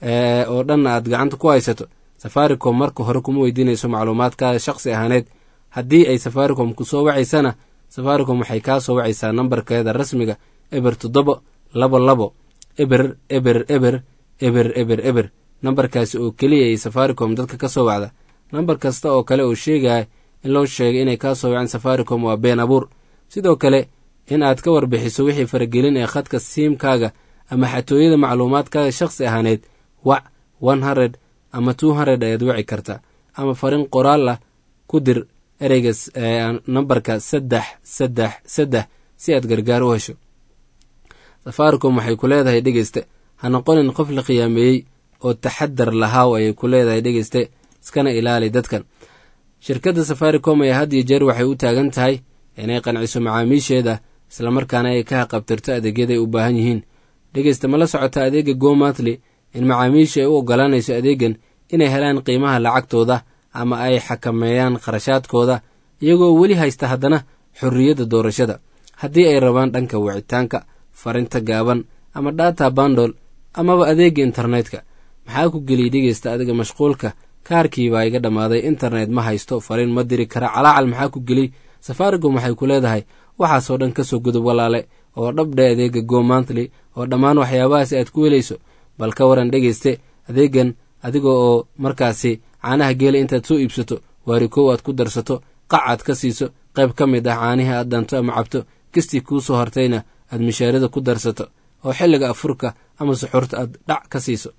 oo dhanna aad gacanta ku haysato safaricom marka hore kuma weydiinayso macluumaadkaada shaqsi ahaaneed haddii ay safaricom ku soo wacaysana safaricom waxay kaa soo wacaysaa nambarkeeda rasmiga eber toddoba labo labo eber eber eber eber eber eber nambarkaasi oo keliya ay safaricom dadka ka soo wacda nambar kasta oo kale oo sheegaya in loo sheegay inay kaa soo waceen safaricom waa been abuur sidoo kale in aad ka warbixiso wixii faragelin ee khadka siimkaaga ama xatooyada macluumaadkaaga shaqsi ahaaneed wac one hundred ama two hundred ayaad wici karta ama farin qoraal ah ku dir ereyga nambarka saddex saddex saddex si aad gargaar u hesho safaricom waxay ku leedahay dhegeyste ha noqonin qof la khiyaameeyey oo taxadar lahaaw ayay ku leedahay dhegeyste iskana ilaali dadkan. shirkadda safaricom ayaa had iyo jeer waxay u taagan tahay inay qanciso macaamiisheeda islamarkaana ay ka haqabtirto adeegyaday u baahan yihiin. dhegeysta ma la socota adeega go monthly in macaamiisha ay u ogolaanayso adeegan inay helaan qiimaha lacagtooda ama ay xakameeyaan kharashaadkooda iyagoo weli haysta haddana xorriyadda doorashada haddii ay rabaan dhanka wicitaanka, farinta gaaban ama data bandol amaba adeega internetka. maxaa ku geliyay dhegeysta adiga mashquulka? kaarkiibaa iga dhammaaday, internet ma haysto, farin ma diri kara, calaacal maxaa ku geliyey? safaricom waxay ku leedahay waxaasoo dhan ka soo gudub walaale oo dhabdhe adeega go monthly oo dhammaan waxyaabahaasi aad ku helayso. bal ka waran dhegeyste adeegan adiga oo markaasi caanaha geela intaad soo iibsato waarikow aad ku darsato, qac aad ka siiso qayb ka mid ah caanihii aad danto ama cabto, kastii kuu soo hortayna aad mishaarada ku darsato oo xilliga afurka ama suxuurta aad dhac ka siiso.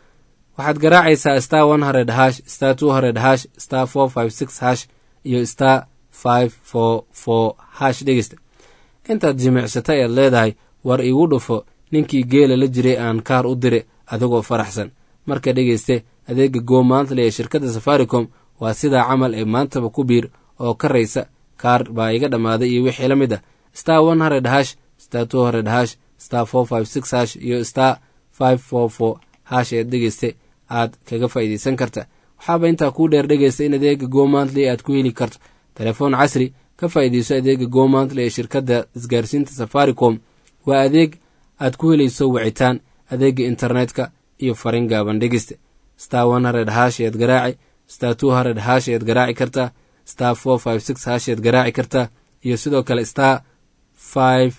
waxaad garaacaysaa star one hundred hash star two hundred hash star four five six hash iyo star five four four hash dhegeysta. intaad jimicsata ayaad leedahay war igu dhufo ninkii geela la jiray aan kaar u dire adigoo faraxsan. marka dhegeyste adeega go monthly ee shirkadda safaricom waa sidaa camal ee maantaba ku biir oo ka raysa kaar baa iga dhammaaday iyo wixii la mid ah. star one hundred hash star two hundred hash star four five six hash iyo star five four four hash ee dhegeyste aad kaga faa'iidaysan karta. waxaaba intaa kuu dheer dhegeysta in adeega go monthly aad ku heli karto telefoon casri. ka faa'iidayso adeega go monthly ee shirkadda isgaarsiinta safaricom. waa adeeg aad ku helayso wicitaan, adeega internetka iyo farin gaaban dhegeysta. star one hundred hash ayaad garaaci, star two hundred hash ayaad garaaci kartaa, star four five six hash ayaad garaaci kartaa iyo sidoo kale star five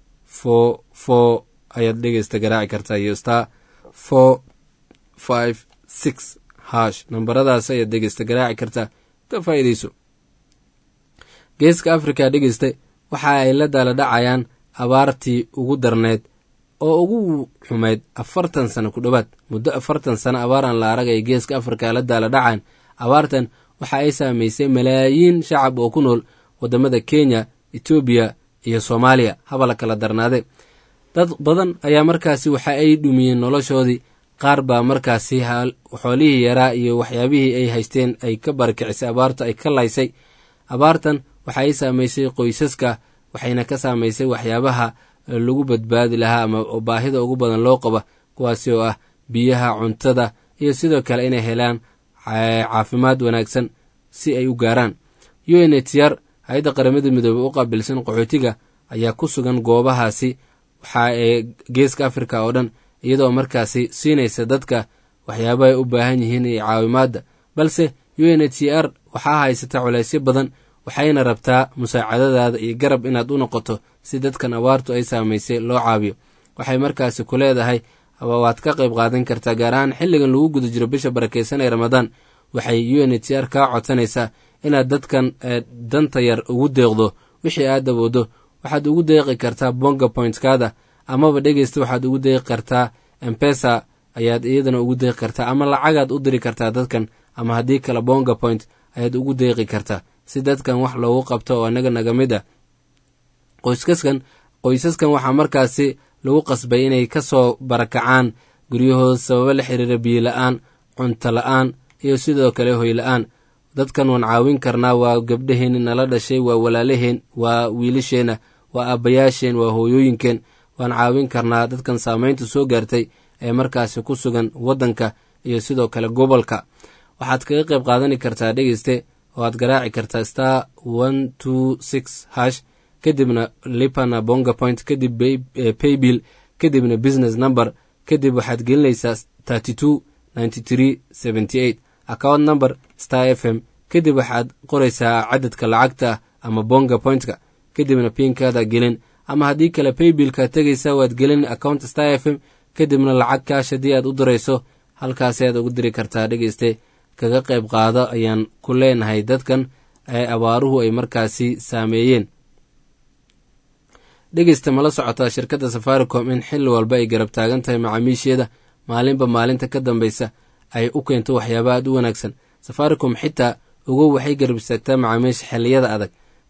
four four ayaad dhegeysta garaaci kartaa iyo star four five six hash. nambaradaas ayaad dhegeysta garaaci kartaa. ka faa'iidayso. geeska africa dhegeysta waxa ay la daala dhacayaan abaartii ugu darneed oo ugu xumeyd afartan sano ku dhowaad. muddo afartan sano abaaraan la arag ay geeska africa la daala dhacaan. abaartan waxa ay saamaysay malaayiin shacab oo ku nool wadamada kenya, etoobiya iyo soomaaliya haba la kala darnaade. dad badan ayaa markaasi waxa ay dhumiyeen noloshoodii. qaar baa markaasi xoolihii yaraa iyo waxyaabihii ay haysteen ay ka barakicisay abaarta ay ka laysay. abaartan waxa ay saamaysay qoysaska, waxayna ka saamaysay waxyaabaha lagu badbaadi lahaa ama baahida ugu badan loo qaba, kuwaasi oo ah biyaha, cuntada iyo sidoo kale inay helaan caafimaad wanaagsan si ay u gaaraan. u n h r hay-adda qaramada midoobey u qaabilsan qaxootiga ayaa ku sugan goobahaasi waxa ee geeska africa oo dhan iyadoo markaasi siinaysa dadka waxyaaba ay u baahan yihiin iyo caawimaadda. balse u n h r waxaa haysata culaysyo badan, waxayna rabtaa musaacadadaada iyo garab inaad u noqoto si dadkan abaartu ay saamaysay loo caawiyo. waxay markaasi ku leedahay waad ka qayb qaadan kartaa, gaar ahaan xilligan lagu guda jiro bisha barakeysan ee ramadaan. waxay u n h r kaa codsanaysaa inaad dadkan danta yar ugu deeqdo wixii aad awoodo. waxaad ugu deeqi kartaa bonga pointskaada amaba dhegeysta waxaad ugu deeqi kartaa mpesa ayaad iyadana ugu deeqi kartaa ama lacagaad u diri kartaa dadkan, ama haddii kale bonga point ayaad ugu deeqi kartaa si dadkan wax loogu qabto oo anaga naga mid ah. qoysaskan qoysaskan waxaa markaasi lagu qasbay inay ka soo barakacaan guryahooda sababo la xiriira biyo la-aan, cunto la-aan iyo sidoo kale hoy la-aan. dadkan waan caawin karnaa, waa gabdhaheenni nala dhashay, waa walaalaheen, waa wiilasheenna, waa aabbayaasheen, waa hooyooyinkeen. waan caawin karnaa dadkan saamayntu soo gaartay ee markaasi ku sugan waddanka iyo sidoo kale gobolka. waxaad kaga qayb qaadani kartaa dhegeyste oo aad garaaci kartaa star one two six hash kadibna lipana bonga point kadib paybill kadibna business number kadib waxaad gelinaysaa thirty two ninety three seventy eight account number star f m kadib waxaad qoraysaa cadadka lacagta ama bonga pointka kadibna pinkaada gelin, ama haddii kale paybillka tegaysa waad gelin account star f m kadibna lacag kaash haddii aad u dirayso halkaasi aad ugu diri kartaa. dhegeyste kaga qayb qaado ayaan ku leenahay dadkan ee abaaruhu ay markaasi saameeyeen. dhegeysta mala socotaa shirkadda safaricom in xilli walba ay garab taagan tahay macaamiisheeda, maalinba maalinta ka dambaysa ay u keento waxyaaba aad u wanaagsan. safaricom xitaa ogow waxay garab istaagtaa macaamiisha xilliyada adag.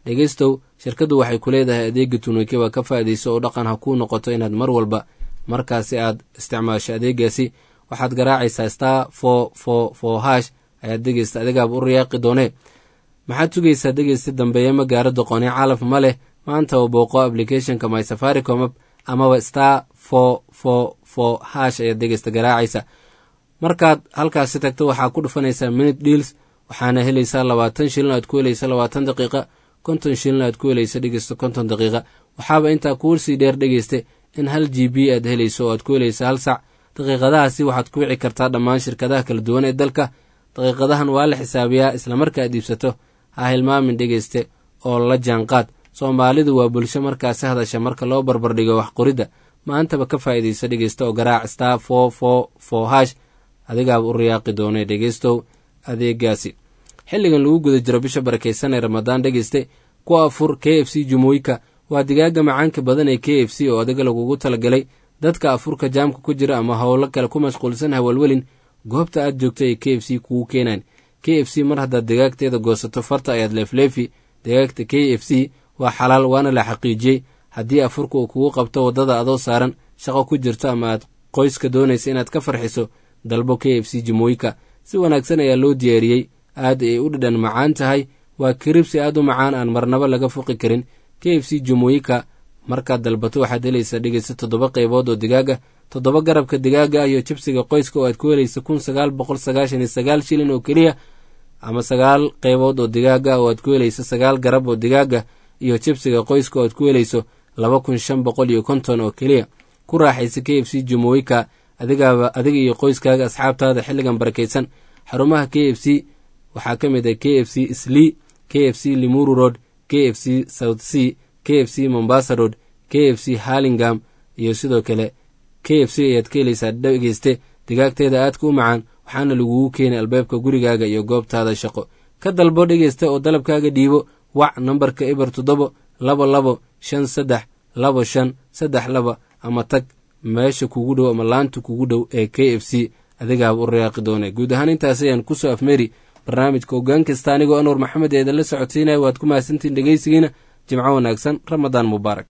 dhegeystow shirkaddu waxay ku leedahay adeega tunuke waa ka faa'iidayso oo dhaqan ha kuu noqoto inaad mar walba markaasi aad isticmaasho adeegaasi. waxaad garaacaysaa star four four four hash ayaad dhegeysta adigaaba u riyaaqi doonee. maxaad sugaysaa dhegeysta dambeeye ma gaaro doqone calaf ma leh maanta oo booqo applicationka my safaricom app amaba star four four four hash ayaad dhegeysta garaacaysa. markaad halkaasi tagto waxaa ku dhufanaysaa minute deals waxaana helaysaa labaatan shilin aad ku helaysa labaatan daqiiqa, konton shilin aad ku helaysa dhegeysta konton daqiiqa. waxaaba intaa kuu sii dheer dhegeyste in hal g b aad helayso oo aad ku helaysa hal sac. daqiiqadahaasi waxaad ku wici kartaa dhammaan shirkadaha kala duwan ee dalka. daqiiqadahan waa la xisaabiyaa isla marka aad iibsato. ha hilmaamin dhegeyste oo la jaanqaad. soomaalidu waa bulsho markaasi hadasha marka loo barbardhigo wax qoridda. maantaba ka faa'iidaysa dhegeysta oo garaac star four four four hash adigaaba u riyaaqi doonee dhegeystow adeegaasi. xilligan lagu guda jiro bisha barakaysan ee ramadaan dhegeyste ku afur k f c jumooyinka waa digaaga macaanka badan ee k f c oo adiga lagugu talagalay dadka afurka jaamka ku jira ama howlo kale ku mashquulsan hawalwelin goobta aad joogta ay k f c kugu keenaan. k f c mar haddaad digaagteeda goosato farta ayaad leefleefi. digaagta k f c waa xalaal waana la xaqiijiyey. haddii afurka uu kugu qabto waddada adoo saaran shaqo ku jirto ama aad qoyska doonaysa inaad ka farxiso dalbo k f c jimooyinka. si wanaagsan ayaa loo diyaariyey aad ay u dhadhan macaan tahay. waa kiribsi aad u macaan aan marnaba laga fuqi karin. k f c jimooyinka markaad dalbato waxaad helaysaa dhegeysa toddoba qaybood oo digaaga, toddoba garabka digaaga iyo jibsiga qoyska oo aad ku helaysa kun sagaal boqol sagaashan iyo sagaal shilin oo keliya, ama sagaal qaybood oo digaaga oo aad ku helaysa sagaal garab oo digaaga iyo jibsiga qoyska oo aad ku helayso laba kun shan boqol iyo konton oo keliya. ku raaxaysa k f c jimooyinka adigaaba adiga iyo qoyskaaga asxaabtaada xilligan barakaysan. xarumaha k f c waxaa ka mid ah k f c Slee, k f c Limuru Road, k f c South Sea, k f c Mombasa Road, k f c Hurlingham iyo sidoo kale k f c ayaad ka helaysaa dhegeyste digaagteeda aadka u macaan waxaana lagugu keenay albaabka gurigaaga iyo goobtaada shaqo. ka dalbo dhegeysta oo dalabkaaga dhiibo. wac nambarka eber toddobo labo labo shan saddex labo shan saddex laba ama tag meesha kugu dhow ama laanta kugu dhow ee k f c adigaaba u riyaaqi doone. guud ahaan intaas ayaan ku soo afmeeri barnaamijka hoggaan kasta anigoo anwar maxamed eedan la socodsiinaya. waad ku mahadsantiin dhegeysigiina. jimco wanaagsan, ramadaan mubaarak.